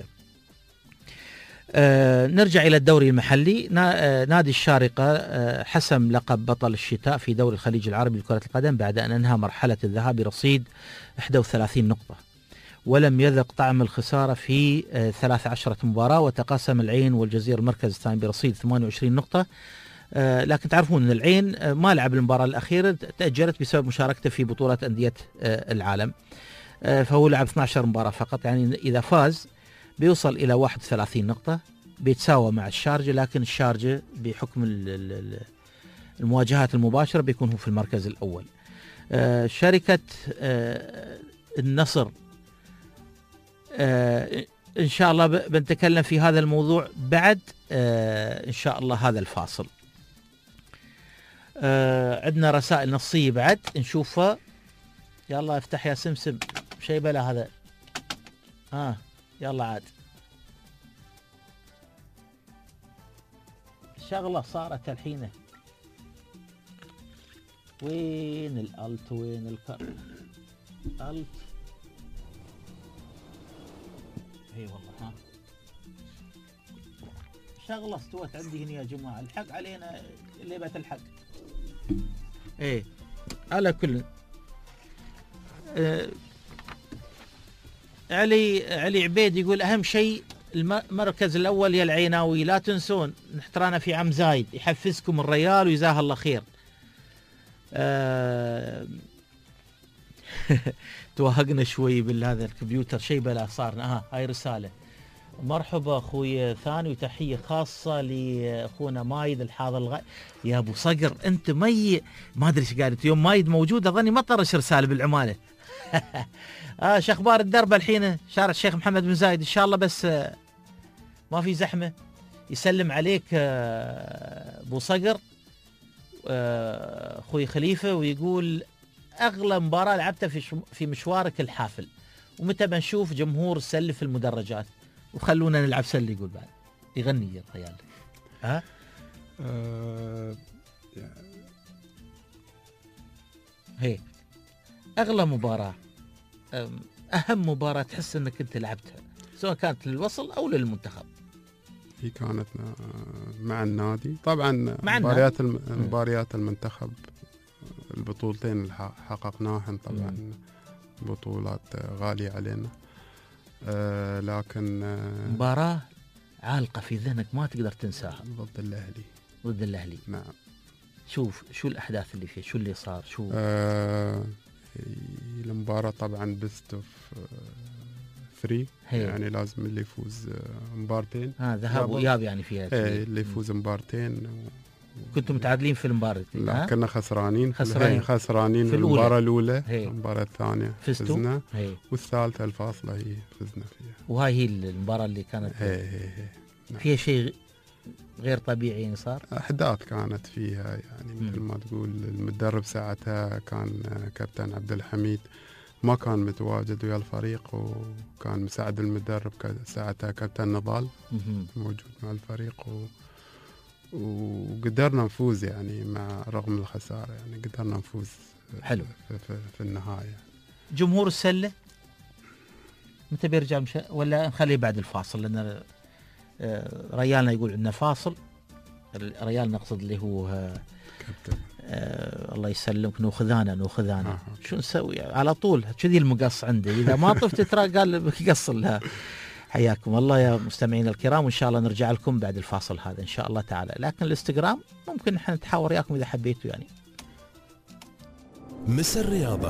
نرجع إلى الدوري المحلي. نادي الشارقة حسم لقب بطل الشتاء في دوري الخليج العربي لكرة القدم بعد أن أنهى مرحلة الذهاب برصيد إحدى وثلاثين نقطة، ولم يذق طعم الخسارة في ثلاث عشرة مباراة، وتقاسم العين والجزيرة المركز الثاني برصيد ثمانية وعشرين نقطة. لكن تعرفون أن العين ما لعب المباراة الأخيرة، تأجلت بسبب مشاركته في بطولة أندية العالم، فهو لعب اثنتي عشرة مباراة فقط. يعني إذا فاز بيوصل إلى واحد وثلاثين نقطة، بيتساوى مع الشارجة، لكن الشارجة بحكم المواجهات المباشرة بيكون هو في المركز الأول. شركة النصر إن شاء الله بنتكلم في هذا الموضوع بعد إن شاء الله هذا الفاصل. عندنا رسائل نصية بعد نشوفها. يلا افتح يا سمسم شيء بلا هذا. آه يلا عاد شغلة صارت الحين. وين الألت وين الكر ألت؟ هي والله ها شغلة استوت عندي هنا يا جماعة. الحق علينا اللي بتلحق. ايه على كل آه علي علي عبيد يقول أهم شيء المركز الأول يا العيناوي، لا تنسون نحترانا في عم زايد يحفزكم الريال ويجزاه الله خير. آه توهقنا شوي بالهذا الكمبيوتر شيء بلا صارنا. ها هاي رسالة. مرحبا أخوي ثاني وتحية خاصة لأخونا مايد الحاضر الغائب. يا أبو صقر أنت مي ما أدري إيش قالت يوم مايد موجود أظني ما طرش رسالة بالعمالة. آه شو أخبار الدرب الحين شارع الشيخ محمد بن زايد؟ إن شاء الله بس آه ما في زحمة. يسلم عليك آه أبو صقر آه أخوي خليفة، ويقول أغلى مباراة لعبتها في في مشوارك الحافل، ومتى بنشوف جمهور سلة في المدرجات وخلونا نلعب سلة. يقول بعد يغني يا الرجال. ها أه هي أغلى مباراة أهم مباراة تحس أنك أنت لعبتها سواء كانت للوصل أو للمنتخب؟ هي كانت مع النادي طبعا. مع مباريات الم... مباريات المنتخب البطولتين اللي حققناهن طبعا م. بطولات غالية علينا. آه لكن آه مباراة عالقة في ذهنك ما تقدر تنساها ضد الأهلي. ضد الأهلي نعم. شوف شو الأحداث اللي فيه، شو اللي صار، شو آه المباراة طبعا بيست اوف فري، يعني لازم اللي يفوز مبارتين. ها ذهاب وإياب يعني فيها. ايه اللي يفوز مبارتين. و... كنتم متعادلين في المباراة؟ لا كنا خسرانين خسرانين خسرانين في المباراة الأولى. المباراة الثانية فزنا، والثالثة الفاصلة هي فزنا فيها. وهاي هي المباراة اللي كانت هي هي هي. نعم. فيها شيء غير طبيعي صار. أحداث كانت فيها يعني مثل ما تقول المدرب ساعتها كان كابتن عبد الحميد ما كان متواجد ويا الفريق، وكان مساعد المدرب ساعتها كابتن نضال موجود مع الفريق، و وقدرنا نفوز يعني مع رغم الخسارة، يعني قدرنا نفوز. حلو. في, في, في النهاية. جمهور السلة متى بيرجع مش... ولا نخليه بعد الفاصل؟ لأن ريالنا يقول عندنا فاصل. ريال نقصد اللي هو كابتن آه الله يسلمك، نوخذانا نوخذانا آه. شو نسوي على طول كذي المقص عنده، إذا ما طفت ترى قال قص لها. حياكم الله يا مستمعين الكرام، وإن شاء الله نرجع لكم بعد الفاصل هذا إن شاء الله تعالى، لكن الانستغرام ممكن احنا نتحاور وياكم إذا حبيتوا يعني. مس الرياضة.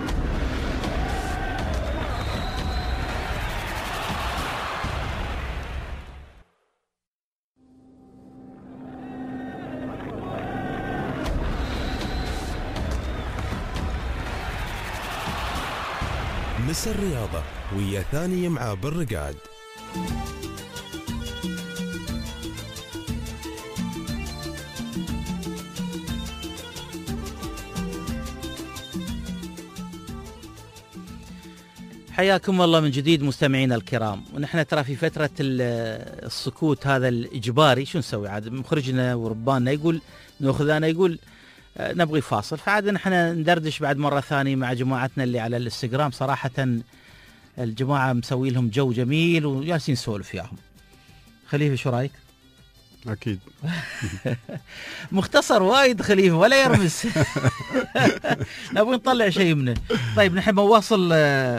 مس الرياضة ويا ثاني يمعى بالرقاد. حياكم الله من جديد مستمعينا الكرام، ونحن ترى في فترة السكوت هذا الإجباري، شو نسوي عاد؟ مخرجنا ورباننا يقول نأخذنا، يقول نبغي فاصل، فعاد نحن ندردش بعد مرة ثانية مع جماعتنا اللي على الانستغرام. صراحة الجماعة مسوي لهم جو جميل وجالسين نسولف وياهم. خليفة شو رايك؟ أكيد. مختصر وايد خليفة ولا يرمس. نبغي نطلع شيء منه. طيب نحن بنواصل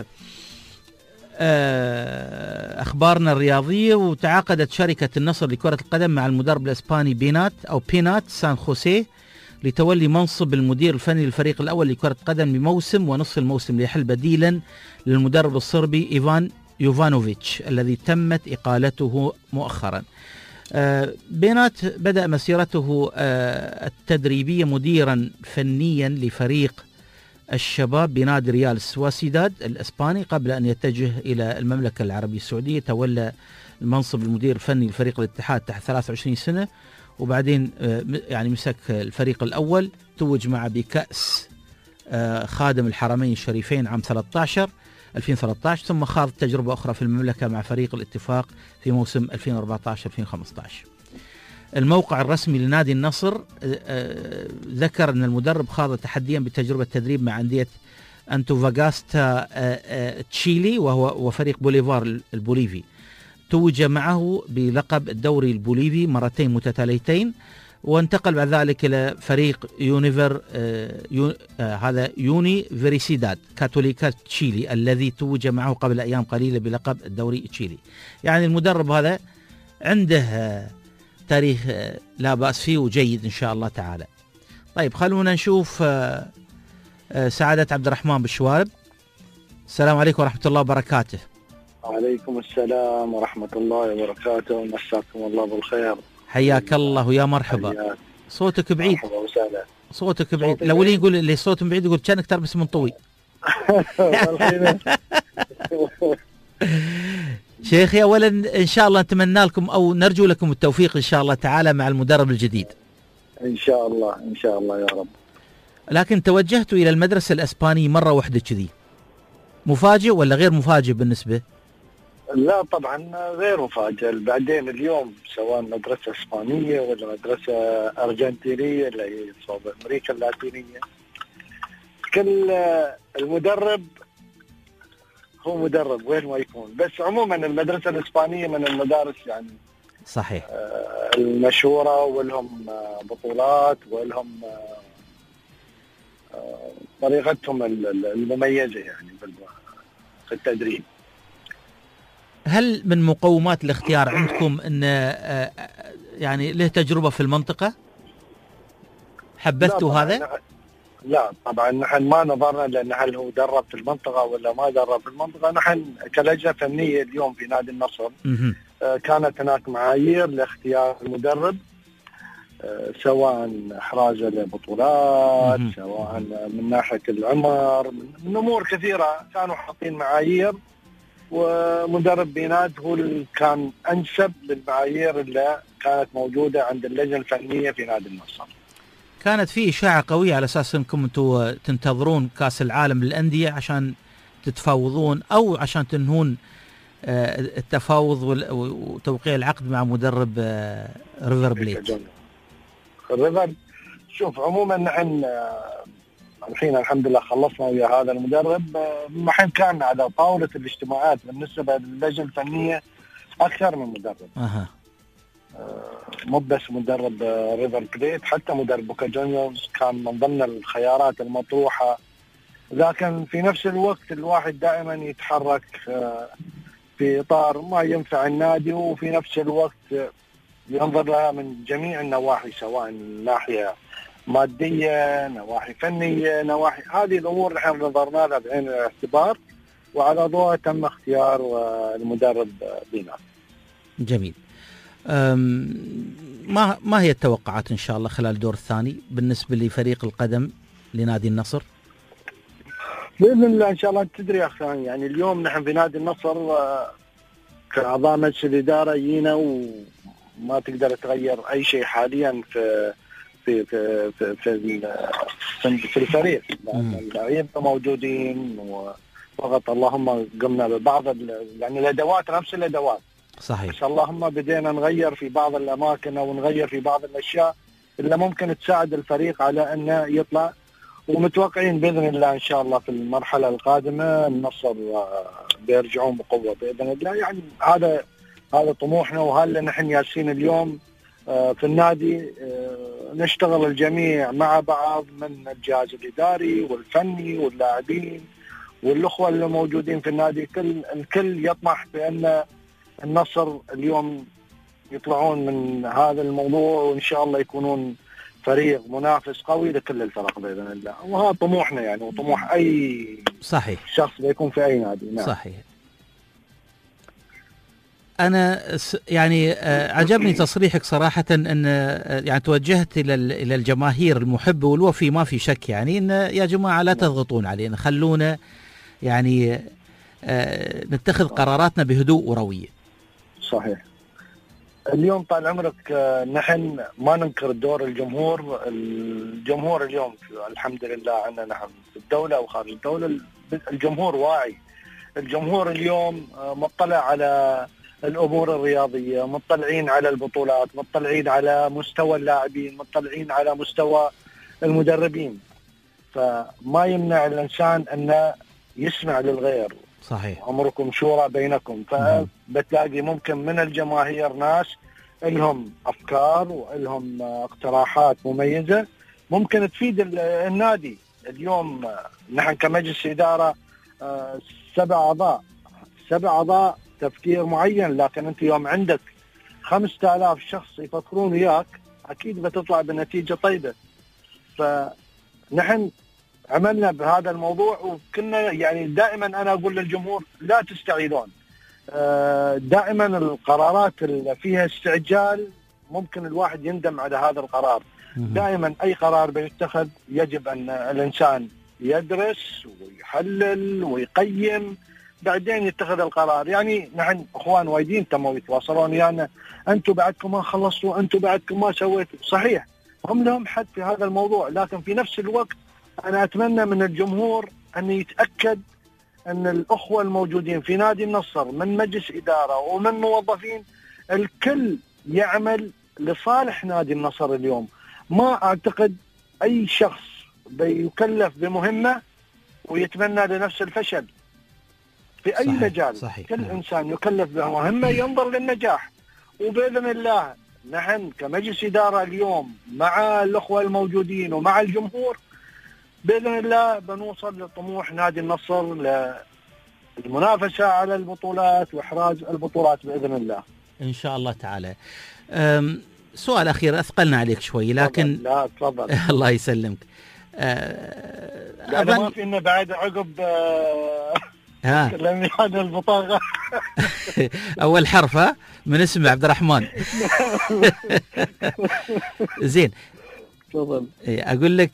أخبارنا الرياضية. وتعاقدت شركة النصر لكرة القدم مع المدرب الإسباني بينات أو بينات سان خوسيه لتولي منصب المدير الفني للفريق الأول لكرة القدم بموسم ونصف الموسم، ليحل بديلا للمدرب الصربي إيفان يوفانوفيتش الذي تمت إقالته مؤخرا. بينات بدأ مسيرته التدريبية مديرا فنيا لفريق الشباب بنادي ريال سواسيداد الإسباني قبل أن يتجه إلى المملكة العربية السعودية. تولى المنصب المدير الفني لفريق الاتحاد تحت ثلاثة وعشرين سنة، وبعدين يعني مسك الفريق الأول، توج معه بكأس خادم الحرمين الشريفين عام ثلاثة عشر ألفين وثلاثة عشر، ثم خاض تجربة أخرى في المملكة مع فريق الاتفاق في موسم ألفين وأربعة عشر ألفين وخمسة عشر. الموقع الرسمي لنادي النصر ذكر أن المدرب خاض تحديا بتجربة تدريب مع أندية أنتوفاغاستا تشيلي وهو وفريق بوليفار البوليفي. توج معه بلقب الدوري البوليفي مرتين متتاليتين، وانتقل بعد ذلك إلى فريق يونيفر آه يو آه هذا يوني فيريسيداد كاثوليكا تشيلي الذي توج معه قبل أيام قليلة بلقب الدوري تشيلي. يعني المدرب هذا عنده آه تاريخ آه لا بأس فيه وجيد إن شاء الله تعالى. طيب خلونا نشوف آه آه سعادة عبد الرحمن بالشوارب. السلام عليكم ورحمة الله وبركاته. وعليكم السلام ورحمة الله وبركاته، ومساكم الله بالخير. حياك الله ويا مرحبا. حياك. صوتك بعيد. مرحبا وسهلا. صوتك بعيد. الأولين يقول اللي صوت بعيد يقول كانك تربس منطوي. شيخي أولا إن شاء الله نتمنى لكم أو نرجو لكم التوفيق إن شاء الله تعالى مع المدرب الجديد. إن شاء الله إن شاء الله يا رب. لكن توجهتوا إلى المدرسة الإسبانية مرة واحدة كذي، مفاجئ ولا غير مفاجئ بالنسبة؟ لا طبعا غير مفاجئ. بعدين اليوم سواء مدرسة إسبانية ولا مدرسة أرجنتينية اللي هي صوب أمريكا اللاتينية، كل المدرب هو مدرب وين ما يكون. بس عموما المدرسة الإسبانية من المدارس يعني صحيح المشهورة ولهم بطولات ولهم طريقتهم المميزة يعني في التدريب. هل من مقومات الاختيار عندكم ان يعني له تجربة في المنطقة؟ حبذتوا هذا؟ لا طبعا نحن ما نظرنا لأن هل هو درب في المنطقة ولا ما درب في المنطقة. نحن كلجنة فنية اليوم في نادي النصر كانت هناك معايير لاختيار المدرب، سواء إحرازه لبطولات، سواء من ناحية العمر، من أمور كثيرة كانوا حاطين معايير، ومدرب بينات هو اللي كان أنسب للمعايير اللي كانت موجودة عند اللجنة الفنية في نادي النصر. كانت في إشاعة قوية على أساس أنكم أنتوا تنتظرون كأس العالم للأندية عشان تتفاوضون أو عشان تنهون التفاوض وتوقيع العقد مع مدرب ريفر بليت. الريفر شوف عموما نحن الحين الحمد لله خلصنا ويا هذا المدرب، نحن كان على طاولة الاجتماعات بالنسبة للجنة الفنية أكثر من مدرب. أها. مو بس مدرب ريفر بليت، حتى مدرب بوكا جونيورز كان من ضمن الخيارات المطروحة. لكن في نفس الوقت الواحد دائما يتحرك في إطار ما ينفع النادي، وفي نفس الوقت ينظر لها من جميع النواحي، سواء ناحية مادية، نواحي فنية، نواحي هذه الأمور نحن نظرنا لها بعين الاعتبار، وعلى ضوء تم اختيار المدرب بنا. جميل. ما ما هي التوقعات إن شاء الله خلال الدور الثاني بالنسبة لفريق القدم لنادي النصر؟ بإذن الله إن شاء الله. تدري يا أخي يعني اليوم نحن في نادي النصر كأعضاء مجلس الإدارة جينا، وما تقدر تغير أي شيء حاليا في في في في في, في الفريق، لأن اللعيبة موجودين، وفقط اللهم قمنا ببعض يعني الأدوات نفس الأدوات. صحيح. بس اللهم بدينا نغير في بعض الأماكن أو نغير في بعض الأشياء اللي ممكن تساعد الفريق على أنه يطلع، ومتوقعين بإذن الله إن شاء الله في المرحلة القادمة النصر بيرجعون بقوة بإذن الله. يعني هذا هذا طموحنا، وهذا اللي نحن ياسين اليوم في النادي. نشتغل الجميع مع بعض من الجهاز الإداري والفني واللاعبين والأخوة اللي موجودين في النادي، كل الكل يطمح بأن النصر اليوم يطلعون من هذا الموضوع، وإن شاء الله يكونون فريق منافس قوي لكل الفرق بإذن الله. وهذا طموحنا يعني، وطموح أي صحيح شخص بيكون في أي نادي. نعم. صحيح. أنا يعني عجبني تصريحك صراحة، أن يعني توجهت إلى إلى الجماهير المحبة والوفي، ما في شك يعني أن يا جماعة لا تضغطون علينا، خلونا يعني نتخذ قراراتنا بهدوء وروية. صحيح. اليوم طال عمرك نحن ما ننكر دور الجمهور. الجمهور اليوم الحمد لله عندنا نحن في الدولة وخارج الدولة الجمهور واعي. الجمهور اليوم مطلع على الأمور الرياضية، مطلعين على البطولات، مطلعين على مستوى اللاعبين، مطلعين على مستوى المدربين. فما يمنع الإنسان أن يسمع للغير. صحيح. أمركم شورى بينكم. فبتلاقي ممكن من الجماهير ناس لهم أفكار ولهم اقتراحات مميزة ممكن تفيد النادي. اليوم نحن كمجلس إدارة سبع أعضاء سبع أعضاء تفكير معين، لكن أنت يوم عندك خمسة آلاف شخص يفكرون وياك أكيد بتطلع بنتيجة طيبة. فنحن عملنا بهذا الموضوع، وكنا يعني دائما أنا أقول للجمهور لا تستعجلون. دائما القرارات اللي فيها استعجال ممكن الواحد يندم على هذا القرار. دائما أي قرار بيتخذ يجب أن الإنسان يدرس ويحلل ويقيم بعدين يتخذ القرار. يعني نحن اخوان وايدين تموا يتواصلون يعني انتم بعدكم ما خلصتوا، انتم بعدكم ما سويتوا. صحيح هم لهم حد في هذا الموضوع، لكن في نفس الوقت انا اتمنى من الجمهور ان يتاكد ان الاخوه الموجودين في نادي النصر من مجلس اداره ومن موظفين الكل يعمل لصالح نادي النصر. اليوم ما اعتقد اي شخص بيكلف بمهمه ويتمنى لنفس الفشل في أي صحيح. مجال. صحيح. كل إنسان يكلف بمهمة ينظر للنجاح، وبإذن الله نحن كمجلس إدارة اليوم مع الأخوة الموجودين ومع الجمهور بإذن الله بنوصل لطموح نادي النصر للمنافسة على البطولات وإحراز البطولات بإذن الله إن شاء الله تعالى. سؤال أخير أثقلنا عليك شوي لكن لا تفضل. الله يسلمك. لا ما في إنه بعد عقب ها كلمني عن البطاقة. أول حرف ها من اسم عبد الرحمن. زين تفضل. أقول لك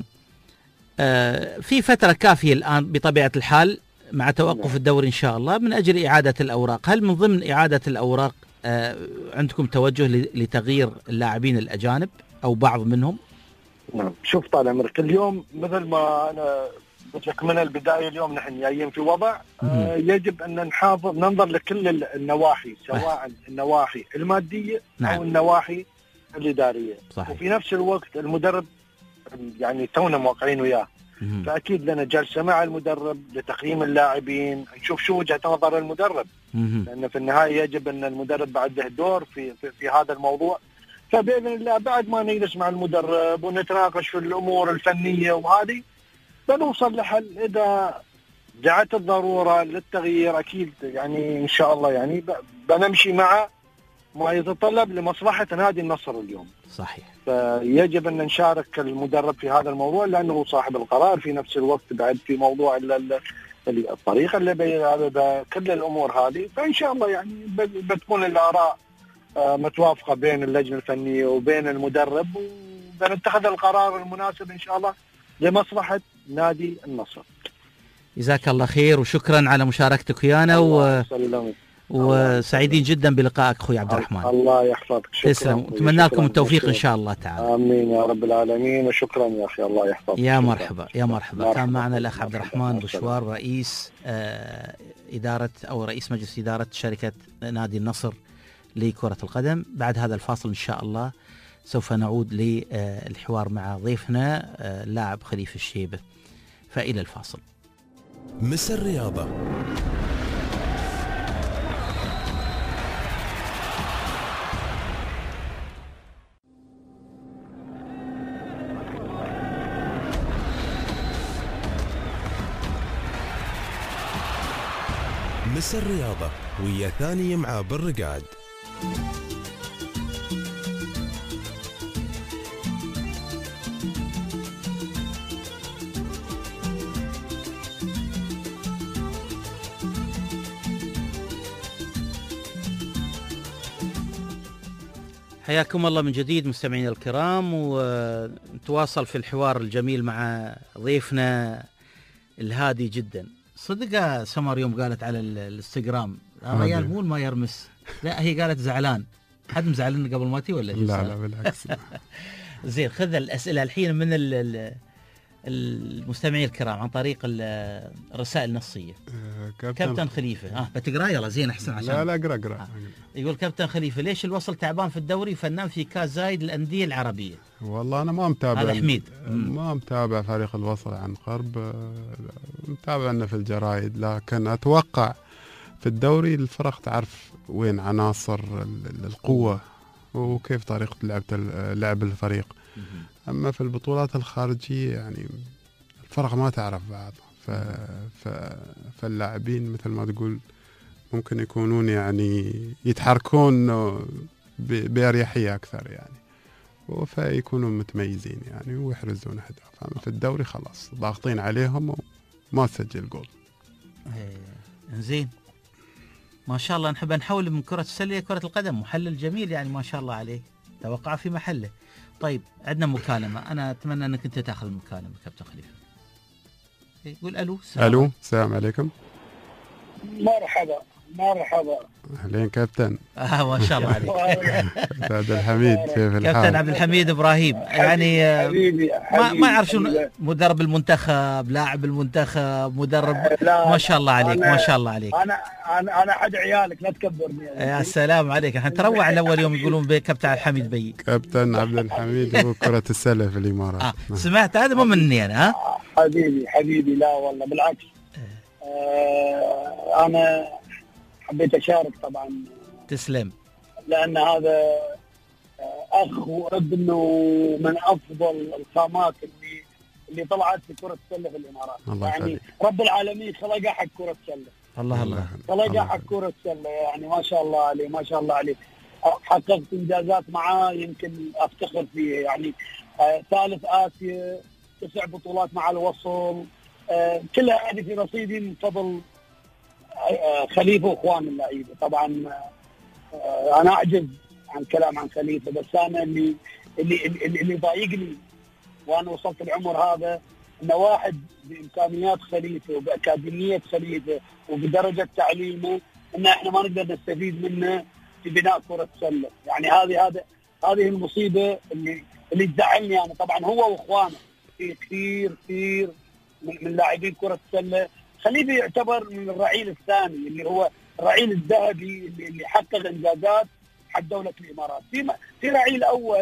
في فترة كافية الآن بطبيعة الحال مع توقف الدوري إن شاء الله من أجل إعادة الأوراق. هل من ضمن إعادة الأوراق عندكم توجه لتغيير اللاعبين الأجانب أو بعض منهم؟ نعم. شوف طال عمرك اليوم مثل ما أنا قلت من البداية اليوم نحن جايين في وضع آه يجب أن نحافظ ننظر لكل النواحي سواء النواحي المادية نعم. أو النواحي الإدارية. صحيح. وفي نفس الوقت المدرب يعني تونا موقعين وياه فاكيد لنا جلسه مع المدرب لتقييم اللاعبين، نشوف شو وجهه نظر المدرب، لان في النهايه يجب ان المدرب بعد له دور في, في في هذا الموضوع. فباذن الله بعد ما نجلس مع المدرب ونتناقش في الامور الفنيه وهذه بنوصل لحل. اذا دعت الضروره للتغيير اكيد يعني ان شاء الله يعني بنمشي مع ما يتطلب لمصلحه نادي النصر اليوم. صحيح. فيجب ان نشارك المدرب في هذا الموضوع لانه صاحب القرار، في نفس الوقت بعد في موضوع الطريقه اللي كل الامور هذه. فان شاء الله يعني بتكون الاراء متوافقه بين اللجنه الفنيه وبين المدرب، وبنتخذ القرار المناسب ان شاء الله لمصلحه نادي النصر. جزاك الله خير وشكرا على مشاركتك ويانا و... وسعيدين جدا بلقائك اخوي عبد الرحمن. الله يحفظك. تسلم، اتمنى لكم التوفيق ان شاء الله تعالى. امين يا رب العالمين، وشكرا يا اخي. الله يحفظك. يا مرحبا يا مرحبا. كان معنا الاخ عبد الرحمن بشوار رئيس آه اداره او رئيس مجلس اداره شركه نادي النصر لكره القدم. بعد هذا الفاصل ان شاء الله سوف نعود للحوار مع ضيفنا اللاعب خليفه الشيبه. فإلى الفاصل. مس الرياضة. مس الرياضة ويا ثاني مع بالرقاد. حياكم الله من جديد مستمعينا الكرام، ونتواصل في الحوار الجميل مع ضيفنا الهادي جدا. صدق سمر يوم قالت على الانستغرام الريال مو ما يرمس، لا هي قالت زعلان. حد مزعلنا قبل ما تي ولا؟ لا لا بالعكس. زين، خذ الأسئلة الحين من المستمعين الكرام عن طريق الرسائل النصية. كابتن, كابتن خليفة اه بتقرا؟ يلا زين احسن عشان لا لا اقرا اقرا. آه. يقول كابتن خليفة ليش الوصل تعبان في الدوري فنان في كاس زايد للأندية العربية؟ والله انا ما متابع. هذا حميد. ما متابع فريق الوصل عن قرب، متابع انه في الجرايد، لكن اتوقع في الدوري الفرق تعرف وين عناصر القوة وكيف طريقة لعب لعب الفريق. أما في البطولات الخارجية يعني الفرق ما تعرف بعض، ف... ف... فاللاعبين مثل ما تقول ممكن يكونون يعني يتحركون ب... بأريحية أكثر يعني، فيكونون متميزين يعني ويحرزون أهداف. أما في الدوري خلاص ضاغطين عليهم وما تسجل جول. زين ما شاء الله. نحب نحول من كرة السلة كرة القدم، محلل جميل يعني ما شاء الله عليه، توقع في محله. طيب عندنا مكالمة، أنا أتمنى أنك أنت تأخذ المكالمة كابتن خليفة. يقول ألو. ألو السلام عليكم. مرحبا مرحبا. أهلين كابتن. آه ما شاء الله عليك. عبد الحميد كيف الحال؟ كابتن عبد الحميد إبراهيم يعني حبيبي حبيبي ما ما أعرف شو، مدرب المنتخب، لاعب المنتخب، مدرب، ما شاء الله عليك ما شاء الله عليك. أنا أنا أنا أحد عيالك لا تكبرني. يا سلام عليك. احنا تروع الأول يوم يقولون بكابتن عبد الحميد بي. كابتن عبد الحميد هو كرة السلة في الإمارات. آه. سمعت هذا مو مني أنا. ها حبيبي حبيبي. لا والله بالعكس. آه أنا حبيت أشارك طبعا. تسلم. لأن هذا أخ وابن من أفضل الخامات اللي اللي طلعت في كرة السلة في الإمارات. يعني خلي. رب العالمين خلقه حق كرة السلة. الله الله. خلقه حق كرة السلة يعني ما شاء الله عليه ما شاء الله عليه. حققت إنجازات معاه يمكن أفتخر فيه يعني. آه ثالث آسيا، تسع بطولات مع الوصل، آه كلها هذه في نصيبي من فضل خليفة واخوان اللعيبه. طبعا انا اعجز عن كلام عن خليفة، بس انا اللي اللي اللي ضايقني وانا وصلت العمر هذا ان واحد بامكانيات خليفة وباكاديميه خليفة وبدرجه تعليمه ان احنا ما نقدر نستفيد منه في بناء كرة سلة. يعني هذه هذا هذه المصيبه اللي اللي تزعلني انا. طبعا هو واخوانه في كثير كثير من, من لاعبين كرة السلة. خليفة يعتبر من الرعيل الثاني اللي هو الرعيل الذهبي اللي, اللي حقق انجازات حق دولة الامارات. في في رعيل اول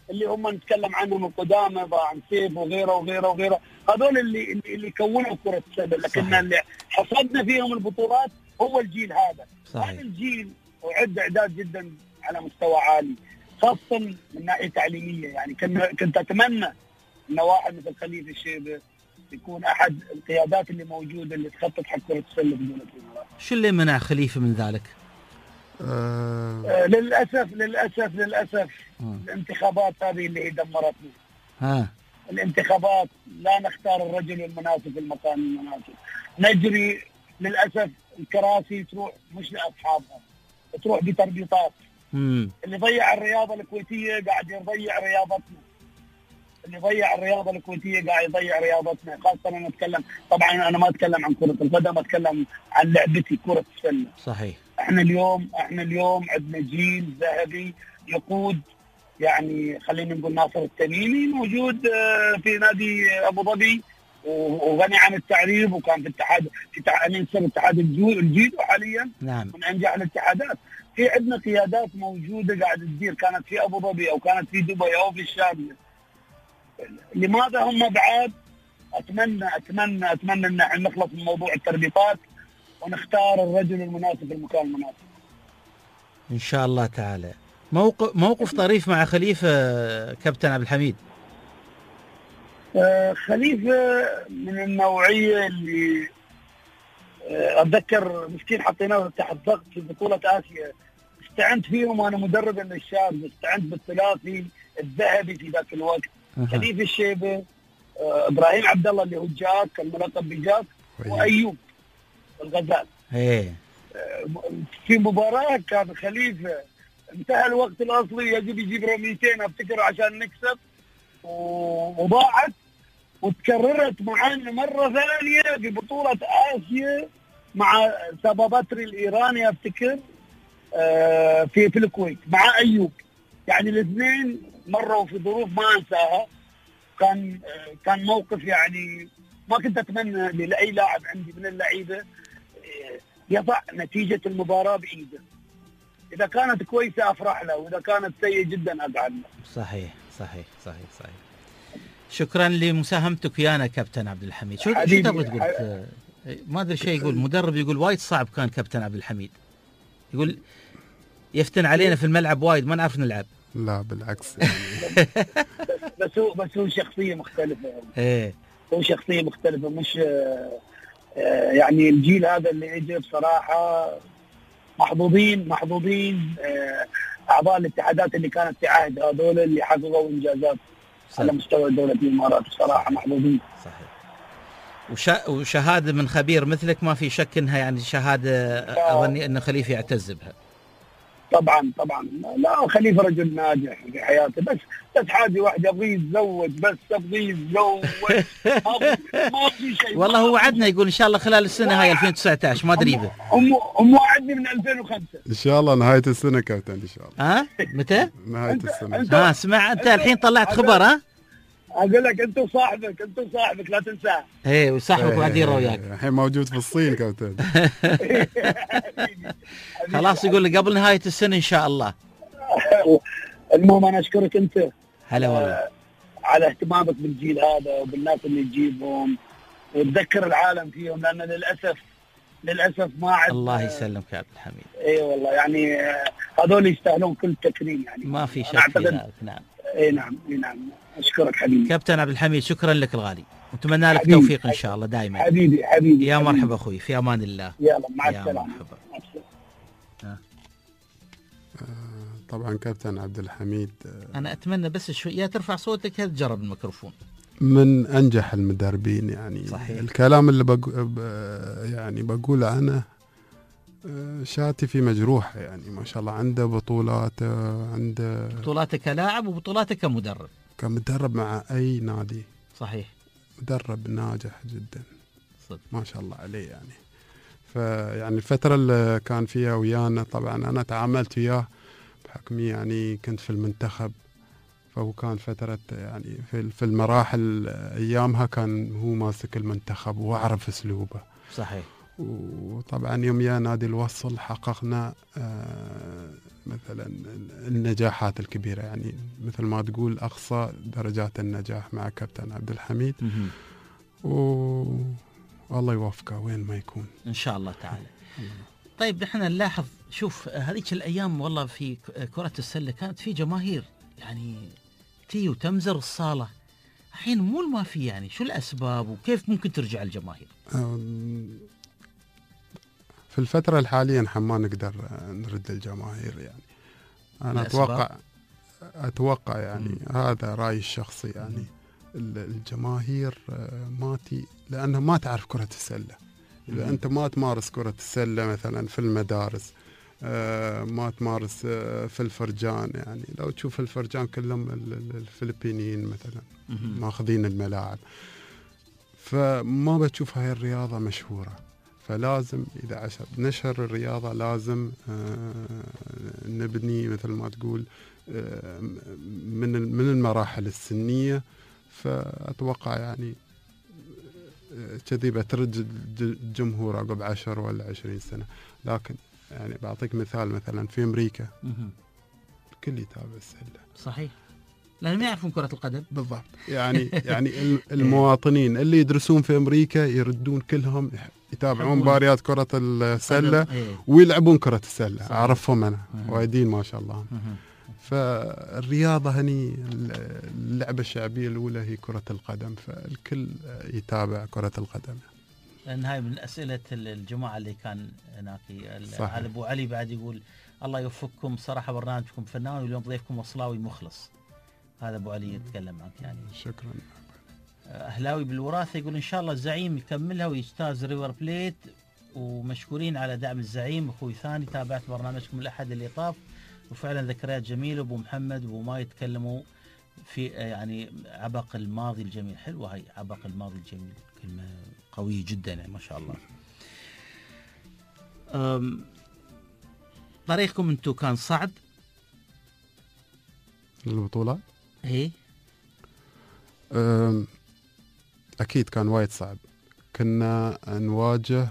اللي هم نتكلم عنهم القدامى ضاعن سيف وغيره وغيره وغيره، هذول اللي اللي, اللي كونوا كرة السلة، لكن اللي حصدنا فيهم البطولات هو الجيل هذا. صحيح. هذا الجيل أعد إعداد جدا على مستوى عالي، خاصة من ناحية تعليمية. يعني كنت أتمنى أن واحد مثل خليفة الشيبة يكون أحد القيادات اللي موجودة اللي تخطط حق كرة السلة في دولة الإمارات. شو اللي منع خليفة من ذلك؟ آه آه للأسف للأسف للأسف آه. الانتخابات هذه اللي هي دمرتنا. ها. الانتخابات لا نختار الرجل المناسب في المكان المناسب، نجري للأسف الكراسي تروح مش لأصحابها، تروح بتربيطات. مم. اللي ضيع الرياضة الكويتية قاعد يضيع رياضتنا، اللي ضيع الرياضة الكويتية قاعد يضيع رياضتنا. خاصة أنا أتكلم، طبعا أنا ما أتكلم عن كرة القدم، أتكلم عن لعبتي كرة السلة. صحيح. احنا اليوم احنا اليوم عندنا جيل ذهبي يقود، يعني خلينا نقول ناصر التميمي موجود في نادي ابو ظبي وغني عن التعريف، وكان في اتحاد في امين سر اتحاد الجيدو حاليا. نعم. من انجح الاتحادات. في عندنا قيادات موجوده قاعده تدير، كانت في ابو ظبي او كانت في دبي او في الشام. لماذا هم بعاد؟ اتمنى اتمنى اتمنى ان احنا نخلص من موضوع التربيطات ونختار الرجل المناسب في المكان المناسب ان شاء الله تعالى. موقف موقف طريف مع خليفة كابتن عبد الحميد. آه خليفة من النوعية اللي آه اتذكر مسكين حطيناه تحت ضغط في بطولة اسيا، استعنت فيهم وانا مدرب للشارج، استعنت بالثلاثي الذهبي في ذاك الوقت. أه. خليفة الشيبة، آه ابراهيم عبد الله اللي هو جاك كان ملقب بجاك، وايوب الغزال. ايه. في مباراة كان خليفة انتهى الوقت الأصلي، يجب يجيب رميتين أفتكر عشان نكسب، وضاعت وتكررت معنا مرة ثانية في بطولة آسيا مع سبابتري الإيراني أفتكر في في الكويت مع أيوب. يعني الاثنين مروا في ظروف ما أنساها. كان كان موقف يعني ما كنت أتمنى لأي لاعب عندي من اللعيبة يضع نتيجة المباراة بإيده. إذا كانت كويسة أفرح له، وإذا كانت سيئة جدا أزعل له. صحيح صحيح صحيح صحيح. شكرا لمساهمتك ويانا كابتن عبد الحميد. شو شو تبغى تقول؟ ح... ما أدري شيء يقول مدرب، يقول وايد صعب كان كابتن عبد الحميد، يقول يفتن علينا في الملعب وايد ما نعرف نلعب. لا بالعكس يعني. بس هو بس هو شخصية مختلفة يعني. إيه. هو شخصية مختلفة، مش يعني الجيل هذا اللي اجى بصراحة محظوظين محظوظين اعضاء الاتحادات اللي كانت في عهد هذول اللي حققوا انجازات على مستوى دولة الامارات، بصراحة محظوظين. صحيح. وش... وشهادة من خبير مثلك ما في شك انها يعني شهادة اظني ان خليفة يعتز بها. طبعا طبعا. لا خليفة رجل ناجح في حياته، بس بس حاجة واحدة ابغي يتزوج، بس ابغي يتزوج ما في شيء. والله هو وعدنا يقول ان شاء الله خلال السنة هاي ألفين وتسعة عشر ما ادري اذا ام ام وعدني من ألفين وخمسة ان شاء الله نهاية السنة كابتن ان شاء الله. ها متى؟ نهاية السنة. ها سمع انت الحين طلعت خبر. ها اقول لك انت وصاحبك انت وصاحبك لا تنساه. ايه وصاحبك وعدير وياك الحين موجود في الصين كابتن. خلاص يقول لي قبل نهاية السنة ان شاء الله. المهم انا اشكرك انت هلا والله على اهتمامك بالجيل هذا وبالناس اللي تجيبهم وتذكر العالم فيهم، لان للاسف للاسف ما عاد. الله يسلمك يا عبد الحميد. اي والله يعني هذول يستاهلون كل تكريم يعني ما في شك في ذلك. نعم اي نعم اي نعم. اشكرك حبيبي كابتن عبد الحميد، شكرا لك الغالي، ونتمنى لك توفيق ان شاء الله دائما. حبيبي حبيبي يا مرحبا اخوي، في امان الله. يلا مع السلامه. مرحبا. آه. طبعا كابتن عبد الحميد انا اتمنى بس شوي يا ترفع صوتك هل تجرب الميكروفون. من انجح المدربين يعني. صحيح. الكلام اللي بقو يعني بقوله عنه شاتي في مجروحه يعني ما شاء الله. عنده بطولات، عنده بطولاته كلاعب وبطولاته كمدرب. كمدرب مع اي نادي. صحيح. مدرب ناجح جدا صدق. ما شاء الله عليه يعني. فيعني الفترة اللي كان فيها ويانا طبعا أنا تعاملت وياه بحكمي يعني كنت في المنتخب، فهو كان فترة يعني في في المراحل أيامها كان هو ماسك المنتخب وأعرف أسلوبه. صحيح. وطبعا يوم يا نادي الوصل حققنا مثلا النجاحات الكبيرة، يعني مثل ما تقول أقصى درجات النجاح مع كابتن عبد الحميد، والله يوفقه وين ما يكون إن شاء الله تعالى. طيب احنا نلاحظ، شوف هذيك الأيام والله في كرة السلة كانت في جماهير يعني تي وتمزر الصالة، الحين مو ما في، يعني شو الأسباب وكيف ممكن ترجع الجماهير؟ في الفترة الحالية نحن ما نقدر نرد الجماهير، يعني أنا الأسباب؟ أتوقع أتوقع يعني م. هذا رأيي الشخصي، يعني الجماهير ماتي لأنها ما تعرف كرة السلة. إذا م. أنت ما تمارس كرة السلة مثلا في المدارس، ما تمارس في الفرجان، يعني لو تشوف الفرجان كلهم الفلبينيين مثلا م. ماخذين الملاعب، فما بتشوف هاي الرياضة مشهورة. فلازم إذا عشان نشر الرياضة لازم نبني مثل ما تقول من من المراحل السنية. فأتوقع يعني كذي بترج الجمهور عقب عشر ولا عشرين سنة. لكن يعني بعطيك مثال، مثلا في أمريكا الكل يتابع السلة، صحيح، لأنهم يعرفون كرة القدم بالضبط. يعني يعني المواطنين اللي يدرسون في أمريكا يردون كلهم يتابعون مباريات كرة السلة ويلعبون كرة السلة. أعرفهم أنا وايدين ما شاء الله. فالرياضة هني اللعبة الشعبية الأولى هي كرة القدم، فالكل يتابع كرة القدم. لأن هاي من أسئلة الجماعة اللي كان هناك. أبو علي بعد يقول الله يوفقكم، صراحة برنامجكم فنان واليوم ضيفكم وصلاوي مخلص. هذا أبو علي يتكلم عنك يعني. شكرا. أهلاوي بالوراثة يقول إن شاء الله الزعيم يكملها ويجتاز ريفر بليت، ومشكورين على دعم الزعيم. أخوي ثاني تابعت برنامجكم الأحد اللي طاف، وفعلا ذكريات جميلة. أبو محمد وأبو ما يتكلموا في يعني عبق الماضي الجميل. حلوة هاي عبق الماضي الجميل، كلمة قوية جدا يعني ما شاء الله. طريقكم أنتم كان صعب البطولات؟ إيه أكيد كان وايد صعب. كنا نواجه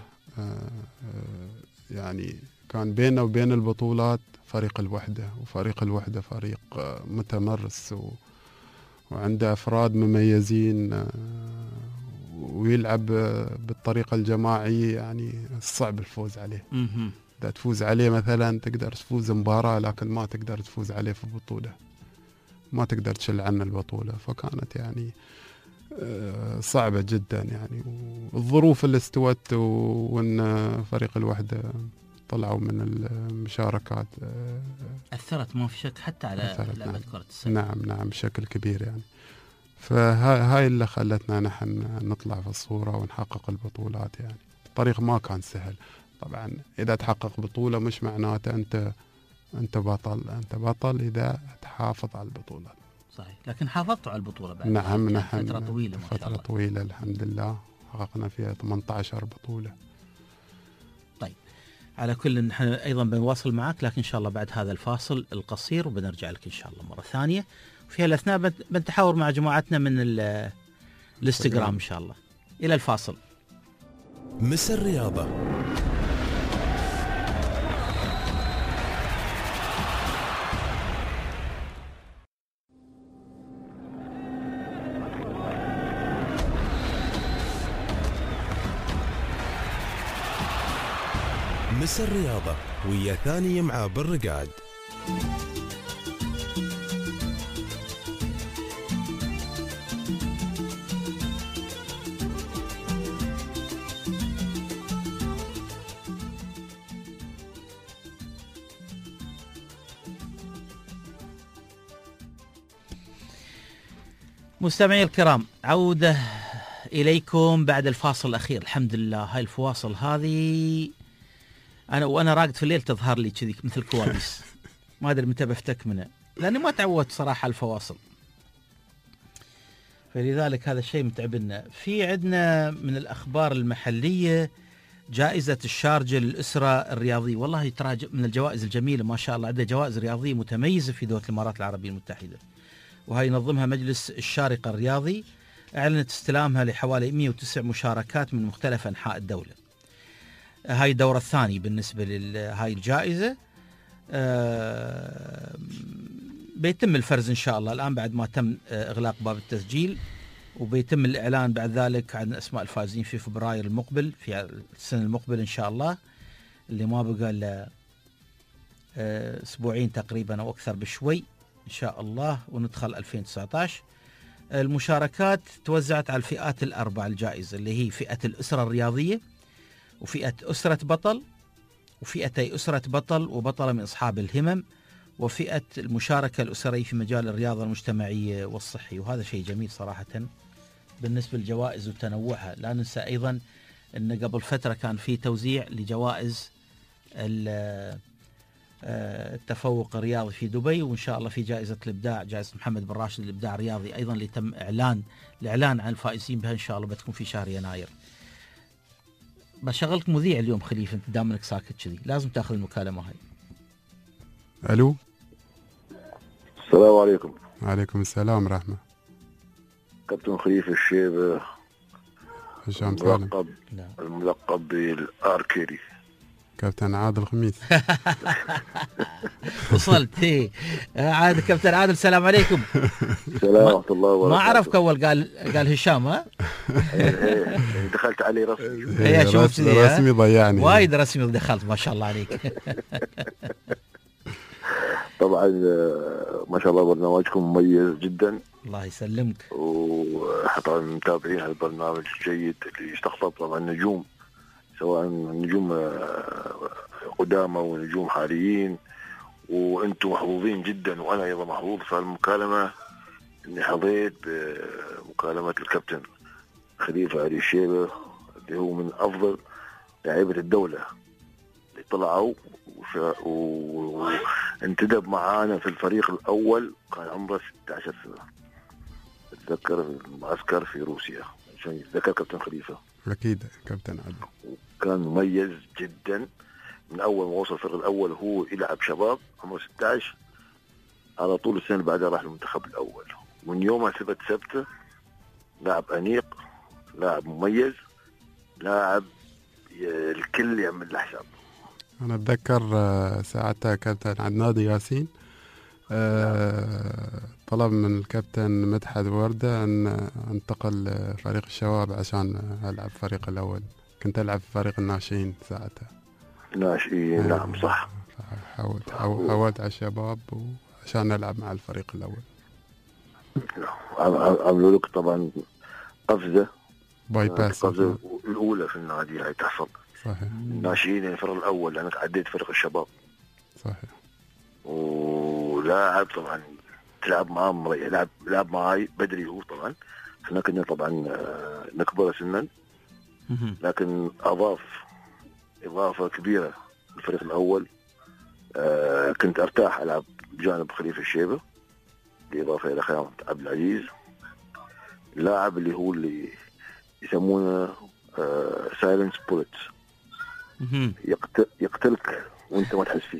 يعني كان بيننا وبين البطولات فريق الوحدة، وفريق الوحدة فريق متمرس و... وعنده أفراد مميزين ويلعب بالطريقة الجماعية، يعني صعب الفوز عليه. إذا تفوز عليه مثلا تقدر تفوز مباراة، لكن ما تقدر تفوز عليه في البطولة، ما تقدر تشل عنه البطولة. فكانت يعني صعبة جدا يعني. والظروف اللي استوت وأن فريق الوحدة طلعوا من المشاركات أثرت ما في شك حتى على لعبة نعم. كرة السلة. نعم نعم بشكل كبير يعني. فهاي اللي خلتنا نحن نطلع في الصورة ونحقق البطولات. يعني الطريق ما كان سهل طبعا. إذا تحقق بطولة مش معناته أنت أنت بطل، أنت بطل إذا تحافظ على البطولات. صحيح، لكن حافظتوا على البطولة بعد نعم نحن فترة طويلة ما شاء فترة الله. طويلة الحمد لله، حققنا فيها ثمانية عشر بطولة. طيب على كل نحن أيضا بنواصل معك، لكن إن شاء الله بعد هذا الفاصل القصير وبنرجع لك إن شاء الله مرة ثانية. وفي الأثناء بنتحاور مع جماعتنا من الانستغرام إن شاء الله. إلى الفاصل. مس الرياضة. مس الرياضة ويا ثاني مع بالرقاد. مستمعي الكرام، عودة إليكم بعد الفاصل الأخير. الحمد لله هاي الفواصل هذه أنا وأنا راقد في الليل تظهر لي كذي مثل كوابيس. ما أدري متى بفتك منها لأني ما تعودت صراحة الفواصل، فلذلك هذا الشيء متعبنا. في عندنا من الأخبار المحلية جائزة الشارجة للأسرة الرياضية. والله ترى من الجوائز الجميلة ما شاء الله، عندها جوائز رياضية متميزة في دولة الإمارات العربية المتحدة، وهي ينظمها مجلس الشارقة الرياضي. أعلنت استلامها لحوالي مئة وتسعة مشاركات من مختلف أنحاء الدولة. هاي الدورة الثانية بالنسبة لهاي الجائزة. آه بيتم الفرز إن شاء الله الآن بعد ما تم إغلاق باب التسجيل، وبيتم الإعلان بعد ذلك عن أسماء الفائزين في فبراير المقبل في السنة المقبل إن شاء الله، اللي ما بقى إلا أسبوعين تقريبا أو أكثر بشوي إن شاء الله، وندخل ألفين وتسعة عشر. المشاركات توزعت على الفئات الأربع الجائزة، اللي هي فئة الأسرة الرياضية، وفئة أسرة بطل، وفئتي أسرة بطل وبطلة من أصحاب الهمم، وفئة المشاركة الأسرية في مجال الرياضة المجتمعية والصحي. وهذا شيء جميل صراحة بالنسبة للجوائز وتنوعها. لا ننسى أيضا أن قبل فترة كان في توزيع لجوائز التفوق الرياضي في دبي، وإن شاء الله في جائزة الإبداع، جائزة محمد بن راشد الإبداع الرياضي أيضا اللي تم إعلان الإعلان عن الفائزين بها إن شاء الله بتكون في شهر يناير. بشغلك مذيع اليوم خليفة، أنت دامنك ساكت كذي لازم تأخذ المكالمة هاي. ألو، السلام عليكم. وعليكم السلام ورحمة. كابتن خليفة الشيبة، هشام سالم، الملقب الملقب بالاركيري. كابتن عادل خميس. وصلت ايه عاد كابتن عادل، السلام عليكم. السلام ورحمة الله وبركاته. ما عرفك اول قال قال هشام. ها دخلت عليه رسمي. يا شوف رسمي ضيعني وايد رسمي دخلت، ما شاء الله عليك. طبعا ما شاء الله برنامجكم مميز جدا، الله يسلمك، وطبعا متابعين هالبرنامج الجيد اللي يستقطب طبعا نجوم، سواء نجوم قدامى ونجوم حاليين، وانتم محظوظين جدا، وانا ايضا محظوظ في المكالمه اني حظيت بمكالمه الكابتن خليفه علي الشيبه، اللي هو من افضل لاعيبه الدوله اللي طلعوا وانتدب معانا في الفريق الاول، كان عمره ستة عشر سنه. اتذكر المعسكر في روسيا عشان يتذكر كابتن خليفه. اكيد كابتن عادل كان مميز جدا من اول ما وصل الفريق الاول، هو يلعب شباب عمره ستة عشر، على طول السنه اللي بعدها راح المنتخب الاول، من يومها ثبت ثبته، لاعب انيق، لاعب مميز، لاعب الكل يعمل له حساب. انا اتذكر ساعتها كابتن عدنان ياسين أه طلب من الكابتن مدحت وردة ان انتقل فريق الشباب عشان العب فريق الاول. كنت العب في فريق الناشئين ساعتها. ناشئين أه نعم صح. حاولت حاولت على الشباب عشان نلعب مع الفريق الاول. عملوا لك طبعا قفزه باي باس، القفزه الاولى في النادي هاي تحصل. صحيح. الناشئين الفريق الاول لانك عديت فريق الشباب. صحيح. ولاعب طبعا تلعب معاه، يلعب لعب معاي بدري. هو طبعا احنا كنا طبعا نكبر سنا، لكن اضاف اضافه كبيره للفريق الاول. آه كنت ارتاح العب بجانب خليفه الشيبه، بالاضافه الى خيام عبد العزيز، اللاعب اللي هو اللي يسمونه آه سايلنس بوليت، يقتل يقتلك وانت ما تحس فيه.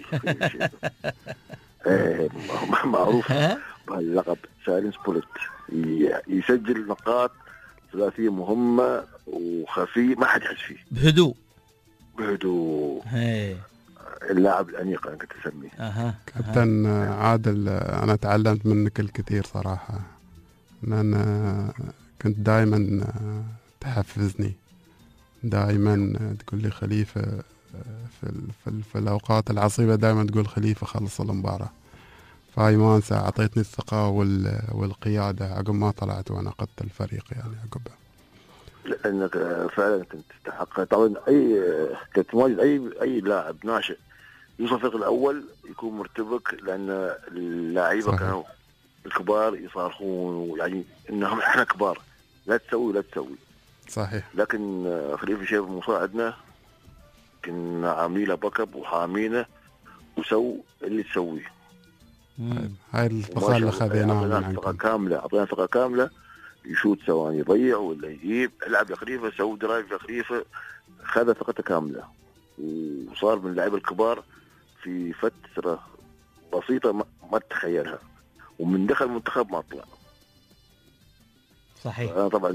آه معروف بهاللقب سايلنس بوليت، يسجل نقاط ثلاثيه مهمه وخفيه ما حد يحس فيه، بهدوء بهدوء. اللاعب الانيق انا كنت اسميه. اها كابتن عادل، انا تعلمت منك الكثير صراحه. انا كنت دائما تحفزني، دائما تقول لي خليفه في, في, في الاوقات العصيبه، دائما تقول خليفه خلص المباراه. فهاي ما انسى، اعطيتني الثقه والقياده عقب ما طلعت وانا قدت الفريق يعني عقبها. لانك فعلا كنت تستحق. طبعا اي كنت واجد اي اي لاعب ناشئ يوصل الفريق الاول يكون مرتبك، لان اللاعيبه كانوا الكبار يصارخون يعني انهم احنا كبار، لا تسوي لا تسوي. صحيح. لكن خليفه شيبه مساعدنا كنا عاملين له باك اب وحامينه وسو اللي تسويه. هاي الفصل اللي خذيناها من ثقه كامله، اعطينا ثقه كامله، يشوت ثواني يضيع ولا يجيب، العب يا خليفه، سوي درايف يا خليفه، خذ ثقته كامله وصار من اللعيبه الكبار في فتره بسيطه ما تتخيلها، ومن دخل المنتخب ما طلع. صحيح. انا طبعا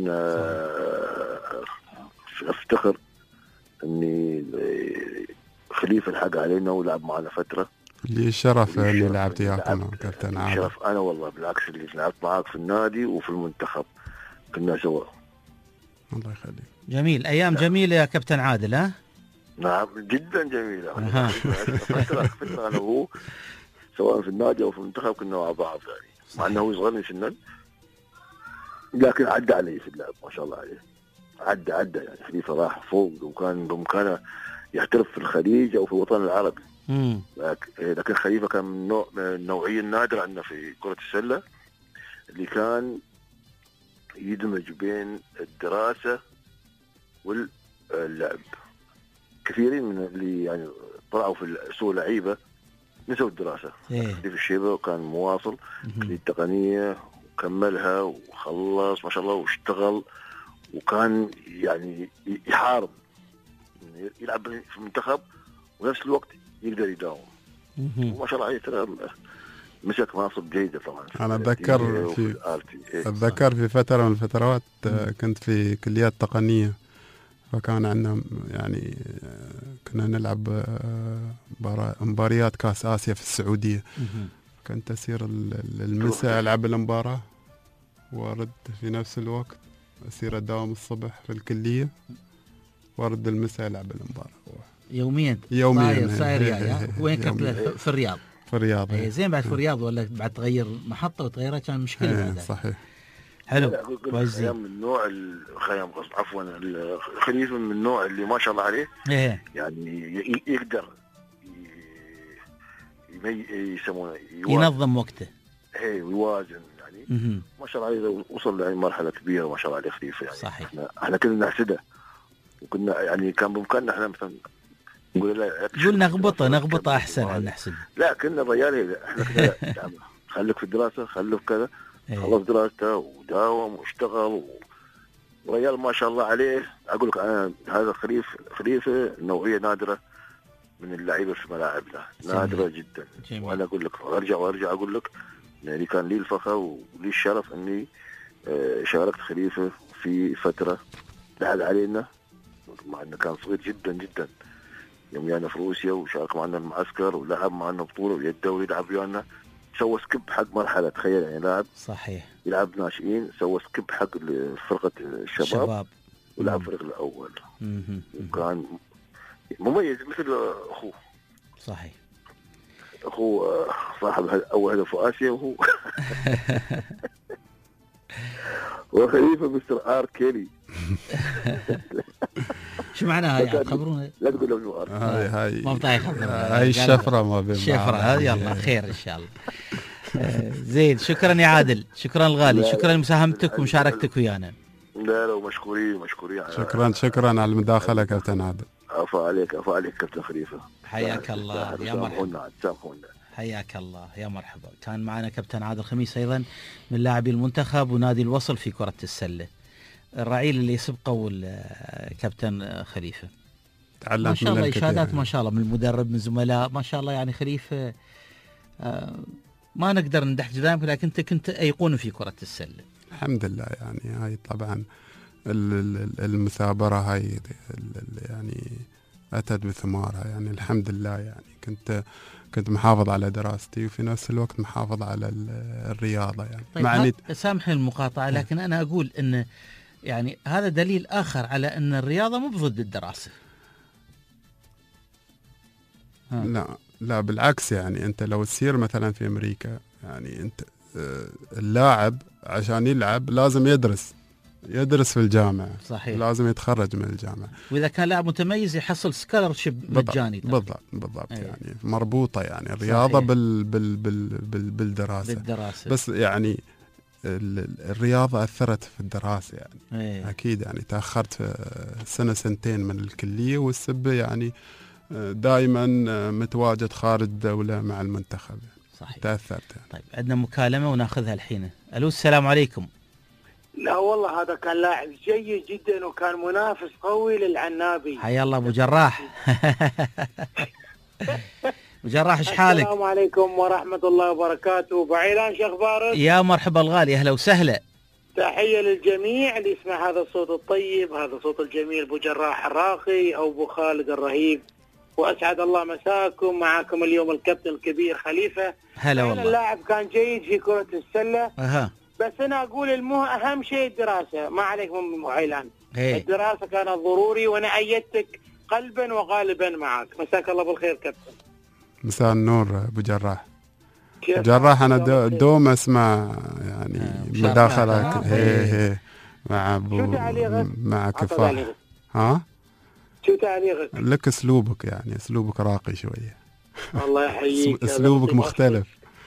افتخر اني خليفه الحق علينا ولعب معنا فتره. اللي الشرف اني لعبت وياكم كابتن عادل. الشرف انا والله بالعكس اللي لعبت معاك في النادي وفي المنتخب كنا سوا. الله يخليك. جميل، ايام نعم. جميله يا كابتن عادل. ها نعم جدا جميله. أه. فتره فتره انا وهو سواء في النادي او في المنتخب كنا مع بعض يعني، مع انه هو يصغرني سنا لكن عدى علي في اللعب ما شاء الله عليه. عدى عدى يعني خليفه راح فوق وكان بامكانه يحترف في الخليج او في الوطن العربي. امم لكن خليفه كان من نوع من النوعيه النادره عندنا في كره السله اللي كان يدمج بين الدراسه واللعب. كثيرين من اللي يعني طلعوا في سوق لعيبه نسوا الدراسه. إيه. خليفه الشيبه كان مواصل للتقنيه وكملها وخلص ما شاء الله واشتغل وكان يعني يحارب يلعب في المنتخب ونفس الوقت يقدر يداوم. وما شاء الله عليه ترى مسك مناصب جيدة طبعا. أنا أتذكر في أتذكر في فترة من الفترات كنت في كليات تقنية، فكان عندنا يعني كنا نلعب مباريات كاس آسيا في السعودية. كنت أسير المساء ألعب المباراة وأرد في نفس الوقت أسير أداوم الصبح في الكلية وأرد المساء ألعب المباراة يوميا. يوميا صاير يعني وين كنت في الرياض؟ في الرياض. ايه زين بعد في الرياض ولا بعد تغير محطة وتغيرها كان مشكلة بعد. صحيح. حلو. خيام من النوع الخيام عفوا الخليفة من النوع اللي ما شاء الله عليه. ايه. يعني يقدر يسمونه ينظم وقته. ايه ويوازن يعني. مه. ما شاء الله عليه وصل لهي مرحلة كبيرة ما شاء الله عليه خليفة يعني. صحيح. احنا, احنا كنا نحسده وكنا يعني كان بإمكاننا احنا مثلا نقول لا قول نغبطه نغبطه احسن عن نحسب. لا كنا الرجال احنا كنا لا خليك في الدراسه خليك كذا. خلص دراسته وداوم واشتغل ورجال ما شاء الله عليه. اقول لك انا هذا خليفه خليفه نوعيه نادره من اللعيبه في ملاعبنا. نادره جدا. جميل. وانا اقول لك ارجع وارجع اقول لك يعني كان لي الفخر ولي الشرف اني شاركت خليفه في فتره لعب علينا مع انه كان صغير جدا جدا يوم جانا في روسيا وشارك معنا المعسكر ولعب معنا بطوله ويا الدوري يلعب ويانا. سوى سكيب حق مرحله تخيل يعني لاعب صحيح يلعب ناشئين سوى سكيب حق فرقه الشباب شباب. ولعب فريق الاول وكان مميز مثل اخوه. صحيح. اخوه صاحب اول هدف في اسيا وهو وخليفه مستر ار كيلي. شو معناها يعني خبرونا؟ لا تقول له ار. هاي هاي ما بطايق هاي الشفره ما بين الشفره. يلا خير ان شاء الله. زين شكرا يا عادل. شكرا الغالي. شكرا لمساهمتك ومشاركتك ويانا. لا لا مشكورين مشكورين. شكرا شكرا على المداخله كابتن عادل. عفا عليك عفا عليك كابتن خليفه. حياك الله يا مرحبا. سامحونا. حياك الله يا مرحبا. كان معنا كابتن عادل خميس ايضا من لاعبي المنتخب ونادي الوصل في كرة السلة. الرعيل اللي سبقوا الكابتن خليفة. تعلمت ما شاء الله إشادات يعني. ما شاء الله من المدرب من زملاء ما شاء الله يعني خليفة آه ما نقدر ندح جدامك لكن انت كنت ايقونه في كرة السلة. الحمد لله يعني هاي طبعا المثابرة هاي يعني أتت بثمارها يعني الحمد لله يعني كنت كنت محافظ على دراستي وفي نفس الوقت محافظ على الرياضة يعني. طيب معني سامحني المقاطعة لكن أنا أقول إن يعني هذا دليل آخر على أن الرياضة مو ضد الدراسة. ها. لا لا بالعكس يعني أنت لو تسير مثلا في أمريكا يعني أنت اللاعب عشان يلعب لازم يدرس يدرس في الجامعة. صحيح. لازم يتخرج من الجامعة وإذا كان لاعب متميز يحصل سكولرشيب مجاني. بالضبط بالضبط أيه. يعني مربوطة يعني الرياضة بال بال بال بال بالدراسة. بالدراسة. بس يعني الرياضة أثرت في الدراسة يعني. أيه. أكيد يعني تأخرت سنة سنتين من الكلية والسبة يعني دائما متواجد خارج الدولة مع المنتخب. صحيح. تأثرت يعني. طيب عندنا مكالمة وناخذها الحين. ألو السلام عليكم. لا والله هذا كان لاعب جيد جدا وكان منافس قوي للعنابي. حيا الله ابو جراح. ابو جراح ايش حالك؟ السلام عليكم ورحمه الله وبركاته. بعيلان شو اخبارك؟ يا مرحبا الغالي اهلا وسهلا. تحيه للجميع اللي يسمع هذا الصوت الطيب هذا صوت الجميل ابو جراح الراقي او ابو خالد الرهيب وأسعد الله مساكم. معكم اليوم الكابتن الكبير خليفة. هلا والله. اللاعب كان جيد في كرة السلة. أها. بس أنا أقول المه أهم شيء الدراسة، ما عليك من عيلان. هي. الدراسة كانت ضروري وأنا أيدتك قلبا وغالبا معك. مساك الله بالخير كابتن. مساء النور أبو جراح. جراح أنا دو دوم أسمع يعني آه مداخلة آه هي هي مع أبو مع كفاح. ها؟ شو تعليقك؟ لك أسلوبك يعني أسلوبك راقي شوية. الله يحييك. أسلوبك مختلف.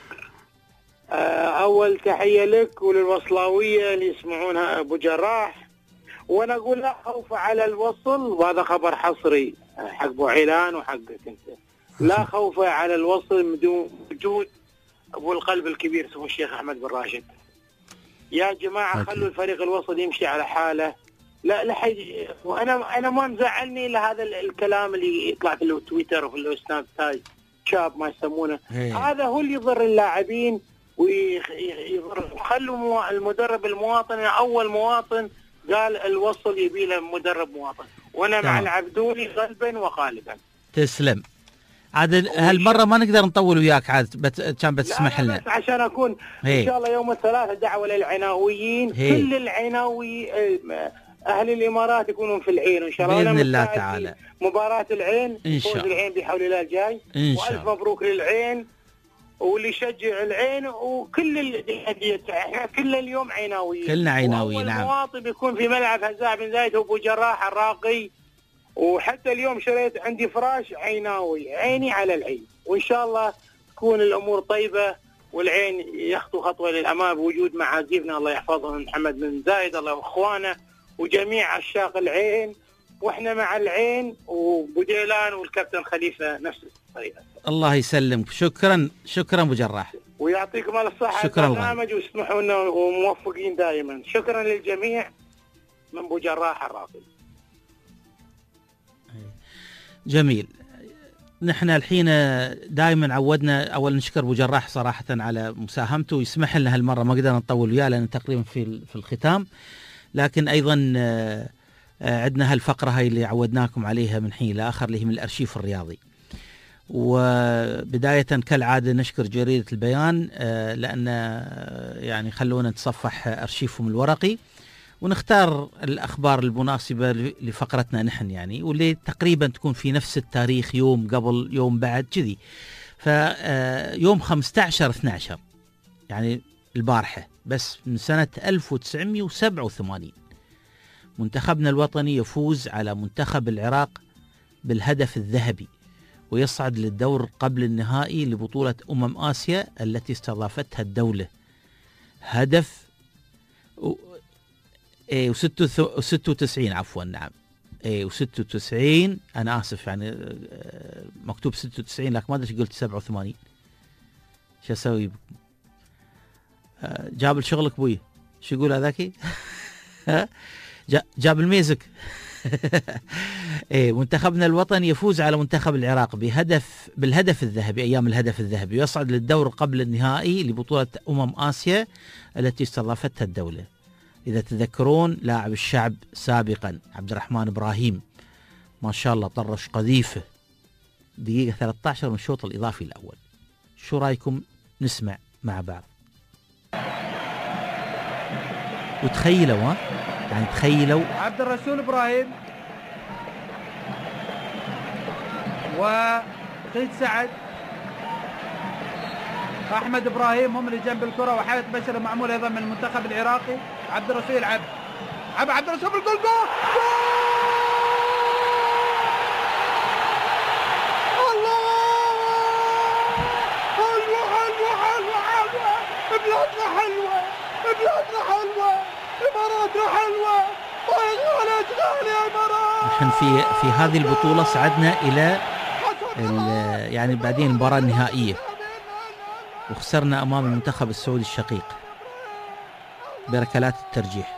أول تحية لك وللوصلاوية اللي يسمعونها أبو جراح، وأنا أقول لا خوف على الوصل، وهذا خبر حصري حق أبو علان وحقك أنت. لا خوف على الوصل بدون وجود أبو القلب الكبير سمو الشيخ أحمد بن راشد. يا جماعة خلوا الفريق الوسط يمشي على حاله. لا لا حد. وأنا أنا ما مزعلني لهذا الكلام اللي يطلع في التويتر وفي السناب تاج شاب ما يسمونه. هذا هو اللي يضر اللاعبين ويضر. خلوا المدرب المواطن أول مواطن قال الوصل يبي له مدرب مواطن، وأنا مع العبدولي قلبا وقالبا. تسلم. عاد هالمرة ما نقدر نطول وياك عاد بت... كان بتسمح لنا. بس عشان أكون هي. إن شاء الله يوم الثلاثاء دعوة للعناويين. هي. كل العناوي أهل الإمارات يكونون في العين إن شاء الله بإذن الله تعالى. مباراة العين إن شاء الله. العين بحول الله الجاي. وألف مبروك للعين واللي يشجع العين وكل الأندية. احنا كل اليوم عيناويين. كلنا عيناويين. نعم. المواطن بيكون في ملعب هزاع بن زايد وأبو جراح الراقي. وحتى اليوم شريت عندي فراش عيناوي، عيني على العين، وإن شاء الله تكون الأمور طيبة والعين يخطو خطوة للأمام بوجود معازيفنا الله يحفظهم محمد بن زايد الله وإخوانه وجميع عشاق العين، وإحنا مع العين وبوديلان والكابتن خليفة نفس الطريقة. الله يسلمك. شكرا شكرا أبو جراح. ويعطيكم الصحة. شكرا البرنامج واسمحوا لنا وموفقين دائما. شكرا للجميع من أبو جراح الراقي. جميل. نحن الحين دائما عودنا أول نشكر أبو جراح صراحة على مساهمته، ويسمح لنا هالمرة ما قدرنا نطول وياه لأن تقريبا في في الختام، لكن أيضا عندنا هالفقرة هاي اللي عودناكم عليها من حين لآخر اللي هي من الأرشيف الرياضي. وبداية كالعادة نشكر جريدة البيان لأن يعني خلونا نتصفح أرشيفهم الورقي ونختار الأخبار المناسبة لفقرتنا نحن يعني، واللي تقريبا تكون في نفس التاريخ، يوم قبل يوم بعد كذي. فيوم خمسة عشر اثنا عشر يعني البارحة بس من سنة ألف وتسعمئة وسبعة وثمانين منتخبنا الوطني يفوز على منتخب العراق بالهدف الذهبي ويصعد للدور قبل النهائي لبطولة أمم آسيا التي استضافتها الدولة. هدف ايه وستة وتسعين عفوا نعم ايه وستة وتسعين انا اسف يعني مكتوب ستة وتسعين لكن ما ادري قلت سبعة وثمانين. شو اسوي؟ جاب شغلك بوي شو يقول هذاكي؟ جاب الميزك. ايه منتخبنا الوطني يفوز على منتخب العراق بهدف بالهدف الذهبي ايام الهدف الذهبي ويصعد للدور قبل النهائي لبطولة أمم آسيا التي استضافتها الدولة. إذا تذكرون لاعب الشعب سابقا عبد الرحمن إبراهيم ما شاء الله طرش قذيفة دقيقة ثلاثة عشر من الشوط الإضافي الأول. شو رأيكم نسمع مع بعض؟ وتخيلوا ها يعني تخيلوا عبد الرسول إبراهيم وقيد سعد أحمد إبراهيم هم اللي جنب الكرة وحالة بشر معمول أيضا من المنتخب العراقي. عبد الرسول يلعب عبد عبد الرسول بالجول جول الله حلوة حلوة حلوة حلوة بلادنا حلوة بلادنا حلوة إماراتنا حلوة وغالت غالية إمارات. نحن في في هذه البطولة صعدنا إلى يعني بعدين المباراة النهائية وخسرنا أمام المنتخب السعودي الشقيق بركلات الترجيح.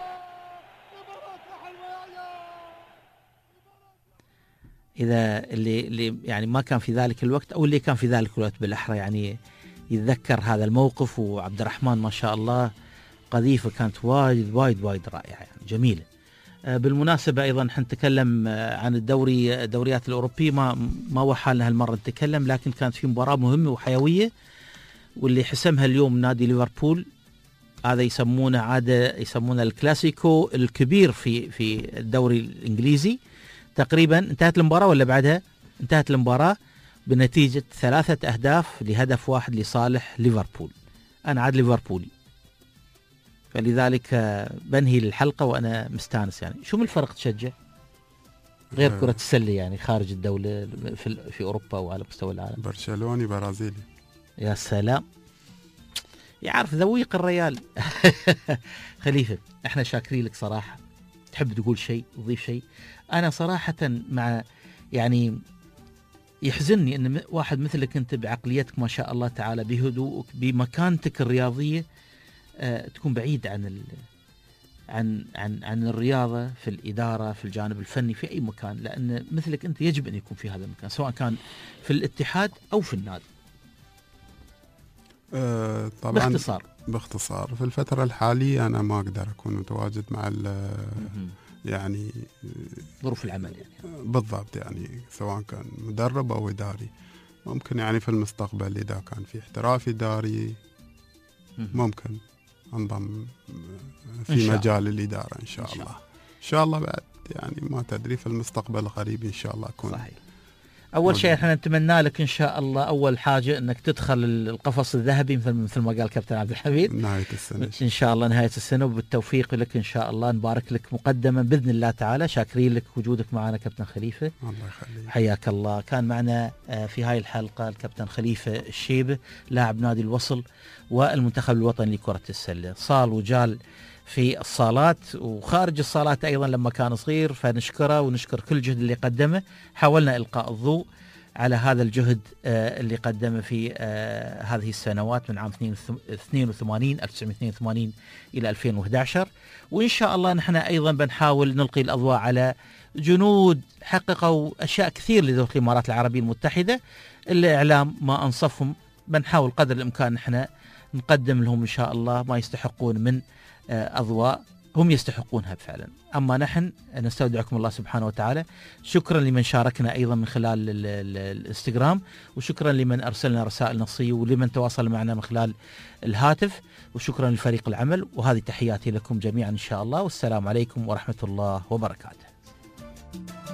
إذا اللي اللي يعني ما كان في ذلك الوقت أو اللي كان في ذلك الوقت بالأحرى يعني يتذكر هذا الموقف. وعبد الرحمن ما شاء الله قذيفة كانت وايد وايد وايد رائعة يعني جميلة. بالمناسبة أيضا حنتكلم عن الدوري الدوريات الأوروبية، ما ما هو حالنا هالمرة نتكلم، لكن كانت في مباراة مهمة وحيوية واللي حسمها اليوم نادي ليفربول. هذا يسمونه عادة يسمونه الكلاسيكو الكبير في في الدوري الإنجليزي. تقريبا انتهت المباراة ولا بعدها؟ انتهت المباراة بنتيجة ثلاثة أهداف لهدف واحد لصالح ليفربول. أنا عاد ليفربولي، فلذلك بنهي الحلقة وأنا مستانس. يعني شو من الفرق تشجع غير كرة السلة يعني خارج الدولة في في أوروبا وعلى مستوى العالم؟ برشلوني برازيلي. يا سلام، يعرف ذويق الريال. خليفة احنا شاكرين لك صراحة. تحب تقول شيء تضيف شيء؟ أنا صراحة مع يعني يحزنني أن واحد مثلك أنت بعقليتك ما شاء الله تعالى، بهدوءك بمكانتك الرياضية، أه تكون بعيد عن ال عن عن عن الرياضة في الإدارة في الجانب الفني في أي مكان، لأن مثلك أنت يجب أن يكون في هذا المكان سواء كان في الاتحاد أو في النادي. أه طبعا باختصار باختصار في الفترة الحالية أنا ما أقدر أكون متواجد مع يعني ظروف العمل يعني. بالضبط، يعني سواء كان مدرب أو إداري. ممكن يعني في المستقبل إذا كان في احتراف إداري ممكن انضم في مجال الإدارة إن شاء, إن شاء الله. إن شاء الله بعد يعني ما تدري في المستقبل القريب إن شاء الله أكون. صحيح. أول شيء احنا نتمنى لك إن شاء الله أول حاجة أنك تدخل القفص الذهبي مثل مثل ما قال كابتن عبد الحميد نهاية السنة إن شاء الله، نهاية السنة، وبالتوفيق لك إن شاء الله. نبارك لك مقدما بإذن الله تعالى. شاكرين لك وجودك معنا كابتن خليفة. الله يخليك. حياك الله. كان معنا في هاي الحلقة الكابتن خليفة الشيبة لاعب نادي الوصل والمنتخب الوطني لكرة السلة. صال وجال في الصالات وخارج الصالات أيضا لما كان صغير، فنشكره ونشكر كل جهد اللي قدمه. حاولنا إلقاء الضوء على هذا الجهد اللي قدمه في هذه السنوات من عام اثنين وثمانين ألف وتسعمائة واثنين وثمانين إلى ألفين وأحد عشر، وإن شاء الله نحن أيضا بنحاول نلقي الأضواء على جنود حققوا أشياء كثير لدولة الإمارات العربية المتحدة. الإعلام ما أنصفهم بنحاول قدر الإمكان نحن نقدم لهم إن شاء الله ما يستحقون من أضواء هم يستحقونها فعلا. أما نحن نستودعكم الله سبحانه وتعالى. شكرا لمن شاركنا أيضا من خلال الانستغرام، وشكرا لمن أرسلنا رسائل نصية، ولمن تواصل معنا من خلال الهاتف، وشكرا لفريق العمل. وهذه تحياتي لكم جميعا إن شاء الله، والسلام عليكم ورحمة الله وبركاته.